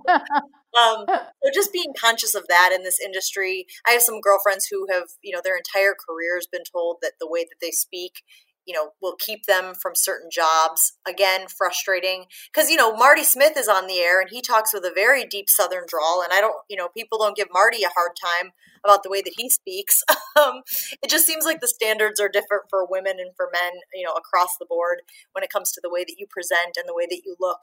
so just being conscious of that in this industry. I have some girlfriends who have, you know, their entire careers been told that the way that they speak, you know, will keep them from certain jobs. Again, frustrating because, you know, Marty Smith is on the air and he talks with a very deep Southern drawl. And I don't, you know, people don't give Marty a hard time about the way that he speaks. It just seems like the standards are different for women and for men, you know, across the board when it comes to the way that you present and the way that you look.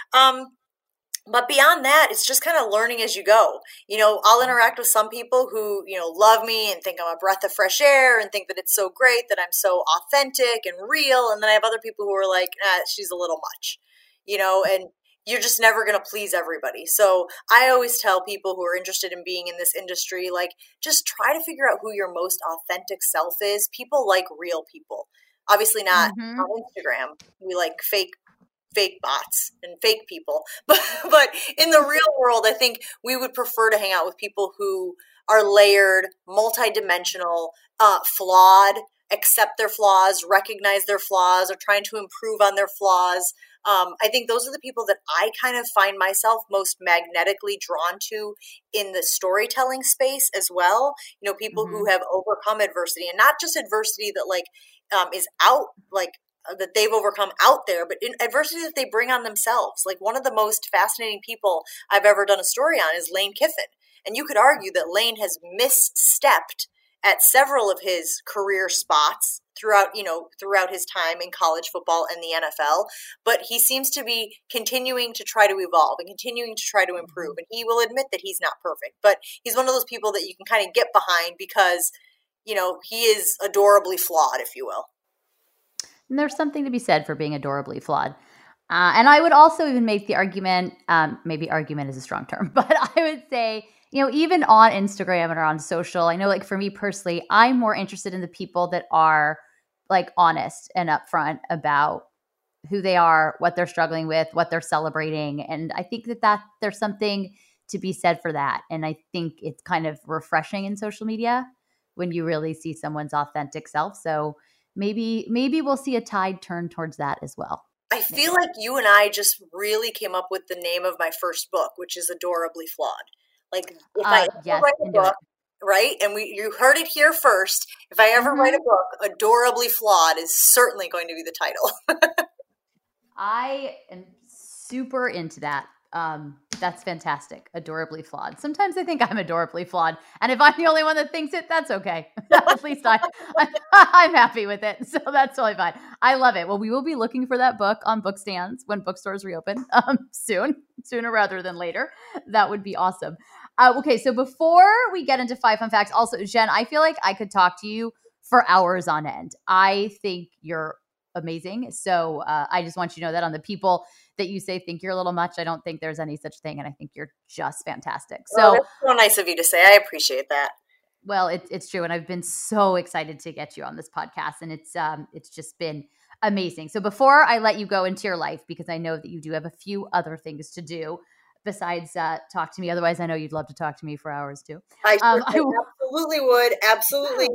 But beyond that, it's just kind of learning as you go. You know, I'll interact with some people who, you know, love me and think I'm a breath of fresh air and think that it's so great that I'm so authentic and real. And then I have other people who are like, she's a little much, you know, and you're just never going to please everybody. So I always tell people who are interested in being in this industry, like, just try to figure out who your most authentic self is. People like real people. Obviously not on Instagram. We like fake bots and fake people. But in the real world, I think we would prefer to hang out with people who are layered, multidimensional, flawed, accept their flaws, recognize their flaws, are trying to improve on their flaws. I think those are the people that I kind of find myself most magnetically drawn to in the storytelling space as well. You know, people who have overcome adversity, and not just adversity that like is out, like that they've overcome out there, but in adversity that they bring on themselves. Like one of the most fascinating people I've ever done a story on is Lane Kiffin. And you could argue that Lane has misstepped at several of his career spots throughout his time in college football and the NFL, but he seems to be continuing to try to evolve and continuing to try to improve. And he will admit that he's not perfect, but he's one of those people that you can kind of get behind because, you know, he is adorably flawed, if you will. And there's something to be said for being adorably flawed. And I would also even make the argument, maybe argument is a strong term, but I would say, you know, even on Instagram or on social, I know like for me personally, I'm more interested in the people that are like honest and upfront about who they are, what they're struggling with, what they're celebrating. And I think that there's something to be said for that. And I think it's kind of refreshing in social media when you really see someone's authentic self. So maybe we'll see a tide turn towards that as well. I feel like you and I just really came up with the name of my first book, which is Adorably Flawed. Like if I ever write a book, right? And you heard it here first. If I ever write a book, Adorably Flawed is certainly going to be the title. I am super into that. That's fantastic. Adorably flawed. Sometimes I think I'm adorably flawed. And if I'm the only one that thinks it, that's okay. At least I'm happy with it. So that's totally fine. I love it. Well, we will be looking for that book on book stands when bookstores reopen sooner rather than later. That would be awesome. Okay. So before we get into 5 fun facts, also, Jen, I feel like I could talk to you for hours on end. I think you're amazing. So I just want you to know that on the people that you say think you're a little much, I don't think there's any such thing. And I think you're just fantastic. So that's so nice of you to say. I appreciate that. Well, it's true. And I've been so excited to get you on this podcast. And it's just been amazing. So before I let you go into your life, because I know that you do have a few other things to do besides talk to me. Otherwise, I know you'd love to talk to me for hours too. I absolutely would. Absolutely.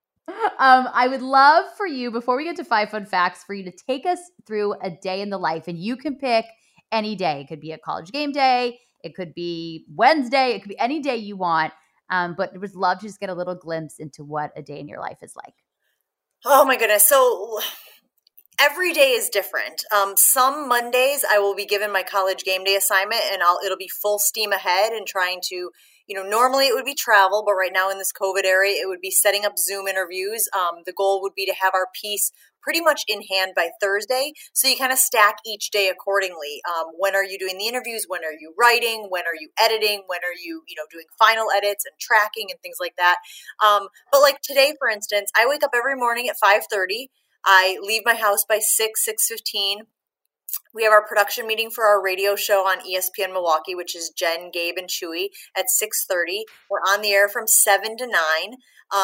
I would love for you, before we get to 5 fun facts, for you to take us through a day in the life. And you can pick any day. It could be a college game day. It could be Wednesday. It could be any day you want. But I would love to just get a little glimpse into what a day in your life is like. Oh my goodness. So Every day is different. Some Mondays I will be given my college game day assignment, and it'll be full steam ahead and trying to, normally it would be travel, but right now in this COVID era, it would be setting up Zoom interviews. The goal would be to have our piece pretty much in hand by Thursday. So you kind of stack each day accordingly. When are you doing the interviews? When are you writing? When are you editing? When are you, doing final edits and tracking and things like that? But like today, for instance, I wake up every morning at 5:30. I leave my house by 6:15. We have our production meeting for our radio show on ESPN Milwaukee, which is Jen, Gabe, and Chewy at 6:30. We're on the air from 7 to 9.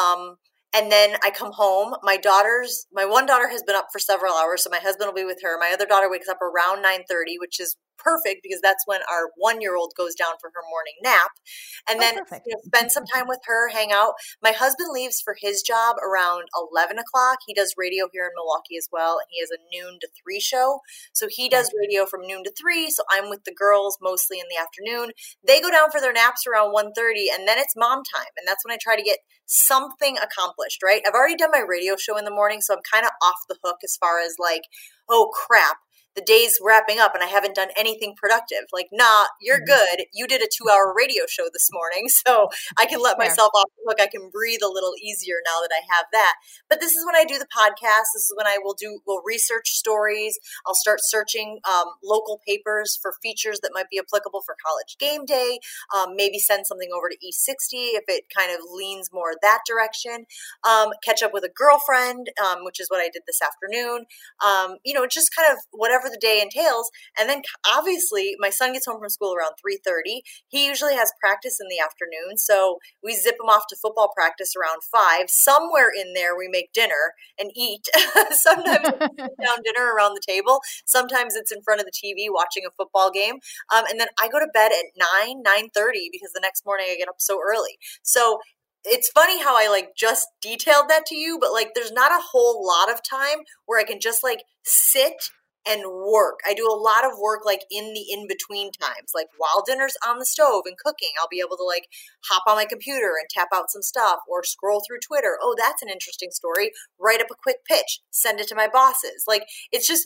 And then I come home. My one daughter has been up for several hours, so my husband will be with her. My other daughter wakes up around 9:30, which is perfect because that's when our 1-year-old goes down for her morning nap. And then spend some time with her, hang out. My husband leaves for his job around 11 o'clock. He does radio here in Milwaukee as well, and he has a noon to 3 show. So he does radio from noon to 3, so I'm with the girls mostly in the afternoon. They go down for their naps around 1:30, and then it's mom time, and that's when I try to get something accomplished, right? I've already done my radio show in the morning, so I'm kind of off the hook as far as like, oh crap, the day's wrapping up and I haven't done anything productive. Like, nah, you're good. You did a 2-hour radio show this morning, so I can let myself off the hook. I can breathe a little easier now that I have that. But this is when I do the podcast. This is when we'll research stories. I'll start searching local papers for features that might be applicable for college game day. Maybe send something over to E60 if it kind of leans more that direction. Catch up with a girlfriend, which is what I did this afternoon. Just kind of whatever the day entails. And then obviously my son gets home from school around 3:30. He usually has practice in the afternoon. So we zip him off to football practice around 5. Somewhere in there we make dinner and eat. Sometimes we sit down dinner around the table. Sometimes it's in front of the TV watching a football game. And then I go to bed at 9:30 because the next morning I get up so early. So it's funny how I just detailed that to you, but there's not a whole lot of time where I can just sit and work. I do a lot of work in the in-between times, while dinner's on the stove and cooking, I'll be able to hop on my computer and tap out some stuff or scroll through Twitter. Oh, that's an interesting story. Write up a quick pitch, send it to my bosses. It's just,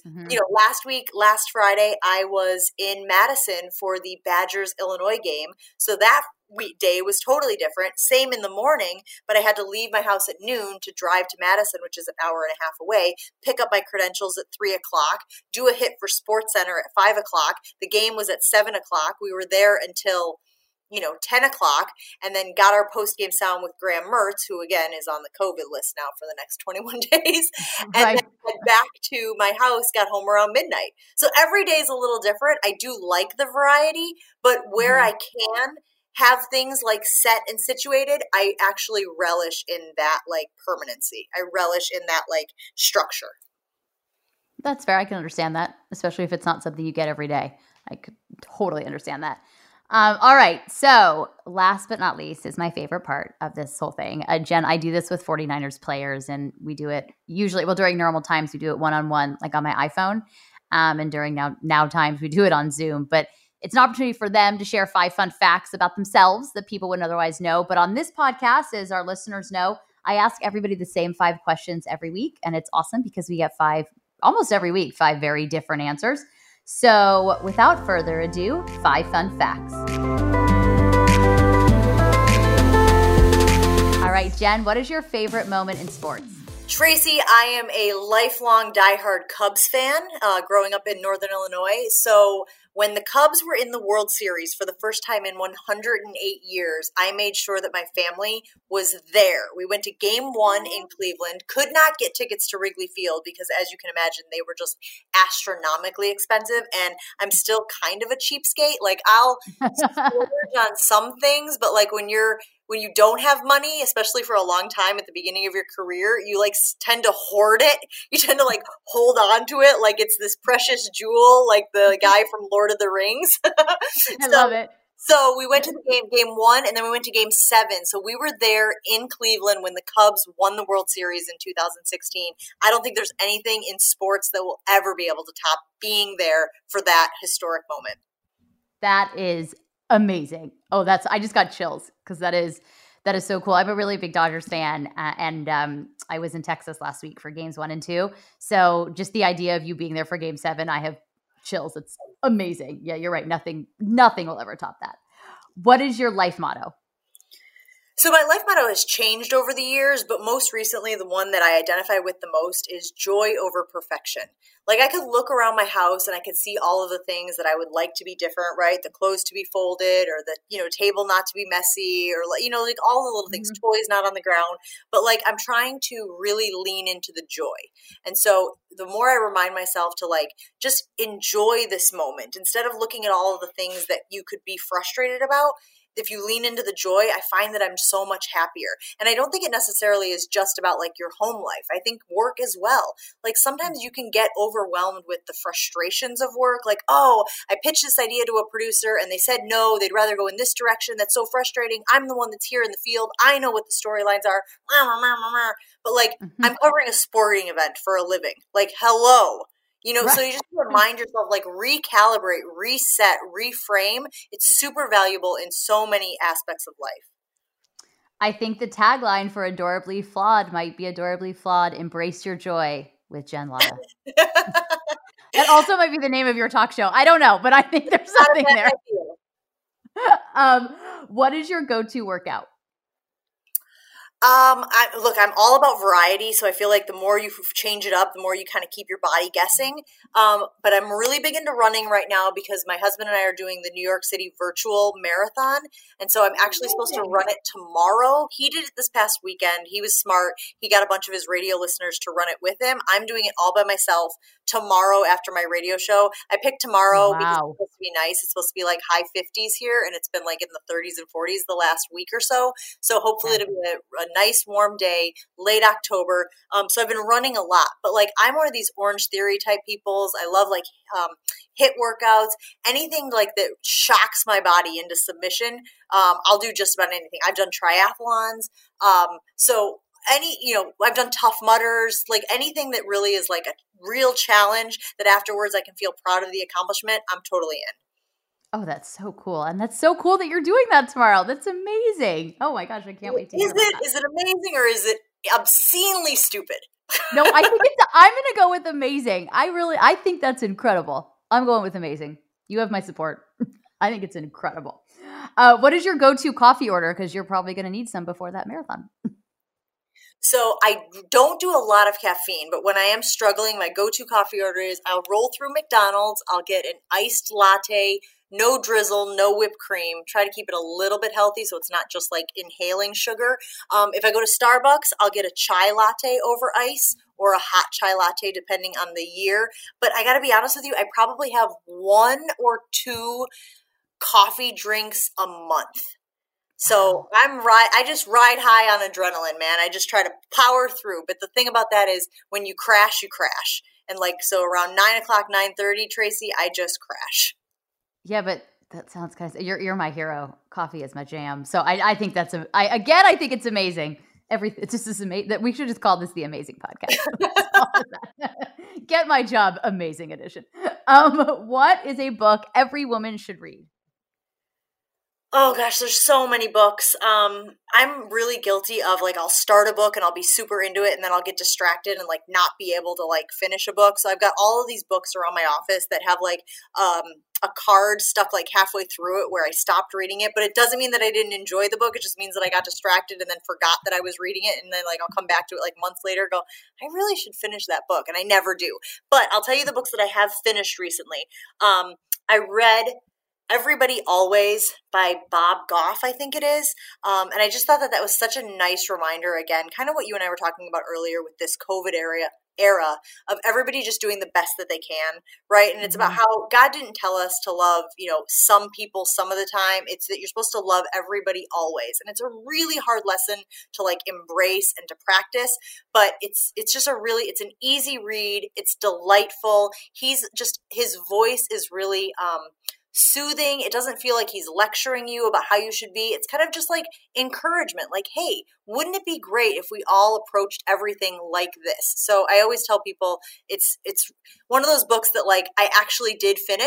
last Friday, I was in Madison for the Badgers-Illinois game. So that weekday was totally different. Same in the morning, but I had to leave my house at noon to drive to Madison, which is an hour and a half away, pick up my credentials at 3 o'clock, do a hit for SportsCenter at 5 o'clock. The game was at 7 o'clock. We were there until 10 o'clock, and then got our post-game sound with Graham Mertz, who again is on the COVID list now for the next 21 days, and then went back to my house, got home around midnight. So every day is a little different. I do like the variety, but where I can have things set and situated, I actually relish in that permanency. I relish in that structure. That's fair. I can understand that, especially if it's not something you get every day. I could totally understand that. All right. So last but not least is my favorite part of this whole thing. Jen, I do this with 49ers players, and we do it usually, during normal times, we do it one-on-one, on my iPhone. And during now times, we do it on Zoom. But it's an opportunity for them to share 5 fun facts about themselves that people wouldn't otherwise know. But on this podcast, as our listeners know, I ask everybody the same 5 questions every week. And it's awesome because we get 5, almost every week, 5 very different answers. So without further ado, 5 fun facts. All right, Jen, what is your favorite moment in sports? Tracy, I am a lifelong diehard Cubs fan, growing up in Northern Illinois. So when the Cubs were in the World Series for the first time in 108 years, I made sure that my family was there. We went to Game 1 in Cleveland, could not get tickets to Wrigley Field because, as you can imagine, they were just astronomically expensive, and I'm still kind of a cheapskate. I'll splurge on some things, but when you don't have money, especially for a long time at the beginning of your career, you tend to hoard it. You tend to hold on to it like it's this precious jewel, like the guy from Lord of the Rings. I love it. So we went to the game 1, and then we went to game 7. So we were there in Cleveland when the Cubs won the World Series in 2016. I don't think there's anything in sports that will ever be able to top being there for that historic moment. That is amazing. Oh, I just got chills because that is That is so cool. I'm a really big Dodgers fan, and I was in Texas last week for games 1 and 2. So just the idea of you being there for game 7, I have chills. It's amazing. Yeah, you're right. Nothing will ever top that. What is your life motto? So my life motto has changed over the years, but most recently the one that I identify with the most is joy over perfection. Like I could look around my house and I could see all of the things that I would like to be different, right? The clothes to be folded, or the, table not to be messy, or like all the little things, toys not on the ground. But like I'm trying to really lean into the joy. And so the more I remind myself to like just enjoy this moment instead of looking at all of the things that you could be frustrated about. If you lean into the joy, I find that I'm so much happier. And I don't think it necessarily is just about like your home life. I think work as well. Like sometimes you can get overwhelmed with the frustrations of work. Like, oh, I pitched this idea to a producer and they said no, they'd rather go in this direction. That's so frustrating. I'm the one that's here in the field. I know what the storylines are. But like I'm covering a sporting event for a living. Like, hello. Right. So you just remind yourself, like recalibrate, reset, reframe. It's super valuable in so many aspects of life. I think the tagline for Adorably Flawed might be Adorably Flawed, Embrace Your Joy with Jen Latta. That also might be the name of your talk show. I don't know, but I think there's something there. What is your go-to workout? I'm all about variety, so I feel like the more you change it up, the more you kind of keep your body guessing. But I'm really big into running right now because my husband and I are doing the New York City virtual marathon, and so I'm actually supposed to run it tomorrow. He did it this past weekend. He was smart. He got a bunch of his radio listeners to run it with him. I'm doing it all by myself tomorrow after my radio show. I picked tomorrow because it's supposed to be nice. It's supposed to be like high 50s here, and it's been like in the 30s and 40s the last week or so. So hopefully it'll be a nice warm day, late October. So I've been running a lot, but like I'm one of these Orange Theory type peoples. I love like HIIT workouts, anything like that shocks my body into submission. I'll do just about anything. I've done triathlons. So I've done Tough Mudders, like anything that really is like a real challenge that afterwards I can feel proud of the accomplishment. I'm totally in. Oh, that's so cool. And that's so cool that you're doing that tomorrow. That's amazing. Oh my gosh, I can't wait to hear about that. Is it amazing or is it obscenely stupid? No, I think I'm going to go with amazing. I think that's incredible. I'm going with amazing. You have my support. I think it's incredible. What is your go-to coffee order? Because you're probably going to need some before that marathon. So I don't do a lot of caffeine, but when I am struggling, my go-to coffee order is I'll roll through McDonald's. I'll get an iced latte, no drizzle, no whipped cream. Try to keep it a little bit healthy so it's not just like inhaling sugar. If I go to Starbucks, I'll get a chai latte over ice or a hot chai latte depending on the year. But I got to be honest with you, I probably have 1 or 2 coffee drinks a month. So I just ride high on adrenaline, man. I just try to power through. But the thing about that is when you crash, you crash. And like, so around 9 o'clock, 9:30, Tracy, I just crash. Yeah, but that sounds kind of, you're my hero. Coffee is my jam. So I think that's, I think it's amazing. It's just as amazing that we should just call this the Amazing Podcast. Get my job, Amazing Edition. What is a book every woman should read? Oh gosh, there's so many books. I'm really guilty of like I'll start a book and I'll be super into it and then I'll get distracted and like not be able to like finish a book. So I've got all of these books around my office that have like a card stuck like halfway through it where I stopped reading it, but it doesn't mean that I didn't enjoy the book. It just means that I got distracted and then forgot that I was reading it, and then like I'll come back to it like months later and go, I really should finish that book, and I never do. But I'll tell you the books that I have finished recently. I read Everybody Always by Bob Goff, I think it is. And I just thought that was such a nice reminder, again, kind of what you and I were talking about earlier with this COVID era of everybody just doing the best that they can, right? And it's about how God didn't tell us to love, some people some of the time. It's that you're supposed to love everybody always. And it's a really hard lesson to like embrace and to practice, but it's just it's an easy read. It's delightful. His voice is really, soothing. It doesn't feel like he's lecturing you about how you should be. It's kind of just like encouragement, like, hey, wouldn't it be great if we all approached everything like this? So I always tell people it's one of those books that like I actually did finish,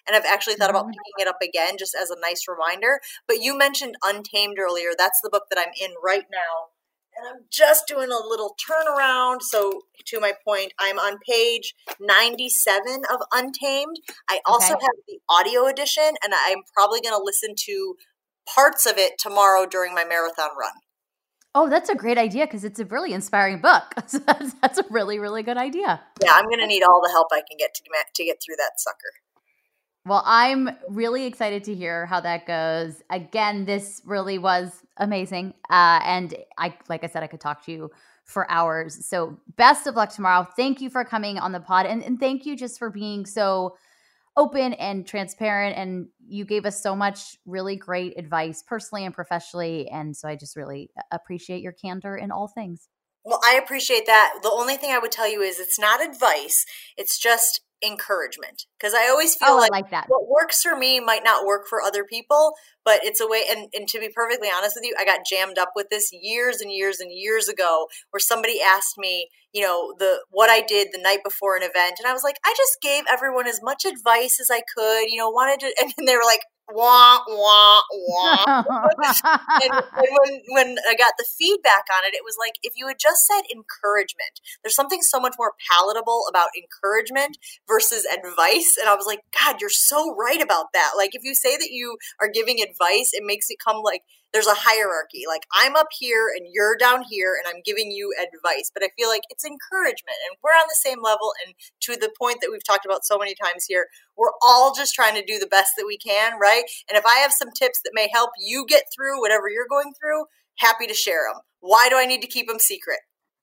and I've actually thought about picking it up again just as a nice reminder. But you mentioned Untamed earlier. That's the book that I'm in right now. And I'm just doing a little turnaround. So to my point, I'm on page 97 of Untamed. I also have the audio edition, and I'm probably going to listen to parts of it tomorrow during my marathon run. Oh, that's a great idea because it's a really inspiring book. That's a really, really good idea. Yeah, I'm going to need all the help I can get to get through that sucker. Well, I'm really excited to hear how that goes. Again, this really was amazing. And like I said, I could talk to you for hours. So best of luck tomorrow. Thank you for coming on the pod. And thank you just for being so open and transparent. And you gave us so much really great advice personally and professionally. And so I just really appreciate your candor in all things. Well, I appreciate that. The only thing I would tell you is it's not advice. It's just encouragement, because I always feel like that. What works for me might not work for other people, but it's a way. And to be perfectly honest with you, I got jammed up with this years and years and years ago, where somebody asked me, what I did the night before an event, and I was like, I just gave everyone as much advice as I could, and they were like, wah, wah, wah. and when I got the feedback on it, it was like, if you had just said encouragement, there's something so much more palatable about encouragement versus advice. And I was like, God, you're so right about that. Like, if you say that you are giving advice, it makes it come like there's a hierarchy. Like, I'm up here and you're down here and I'm giving you advice. But I feel like it's encouragement and we're on the same level. And to the point that we've talked about so many times here, we're all just trying to do the best that we can, right? And if I have some tips that may help you get through whatever you're going through, happy to share them. Why do I need to keep them secret?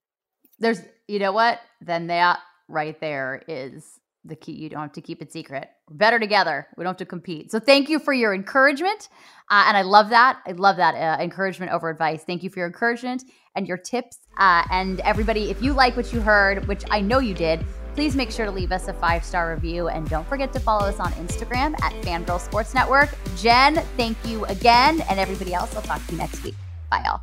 You know what? Then that right there is the key. You don't have to keep it secret. We're better together. We don't have to compete. So thank you for your encouragement. And I love that. I love that encouragement over advice. Thank you for your encouragement and your tips. And everybody, if you like what you heard, which I know you did, please make sure to leave us a 5-star review. And don't forget to follow us on Instagram at Fangirl Sports Network. Jen, thank you again. And everybody else, I'll talk to you next week. Bye, y'all.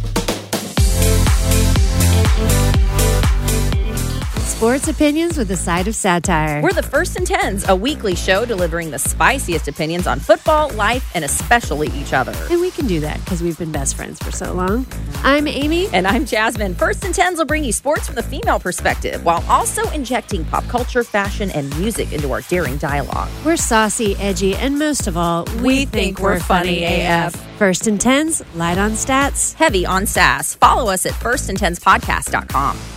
Sports opinions with a side of satire. We're the First and Tens, a weekly show delivering the spiciest opinions on football, life, and especially each other. And we can do that because we've been best friends for so long. I'm Amy. And I'm Jasmine. First and Tens will bring you sports from the female perspective while also injecting pop culture, fashion, and music into our daring dialogue. We're saucy, edgy, and most of all, we think we're funny AF. First and Tens, light on stats, heavy on sass. Follow us at firstandtenspodcast.com.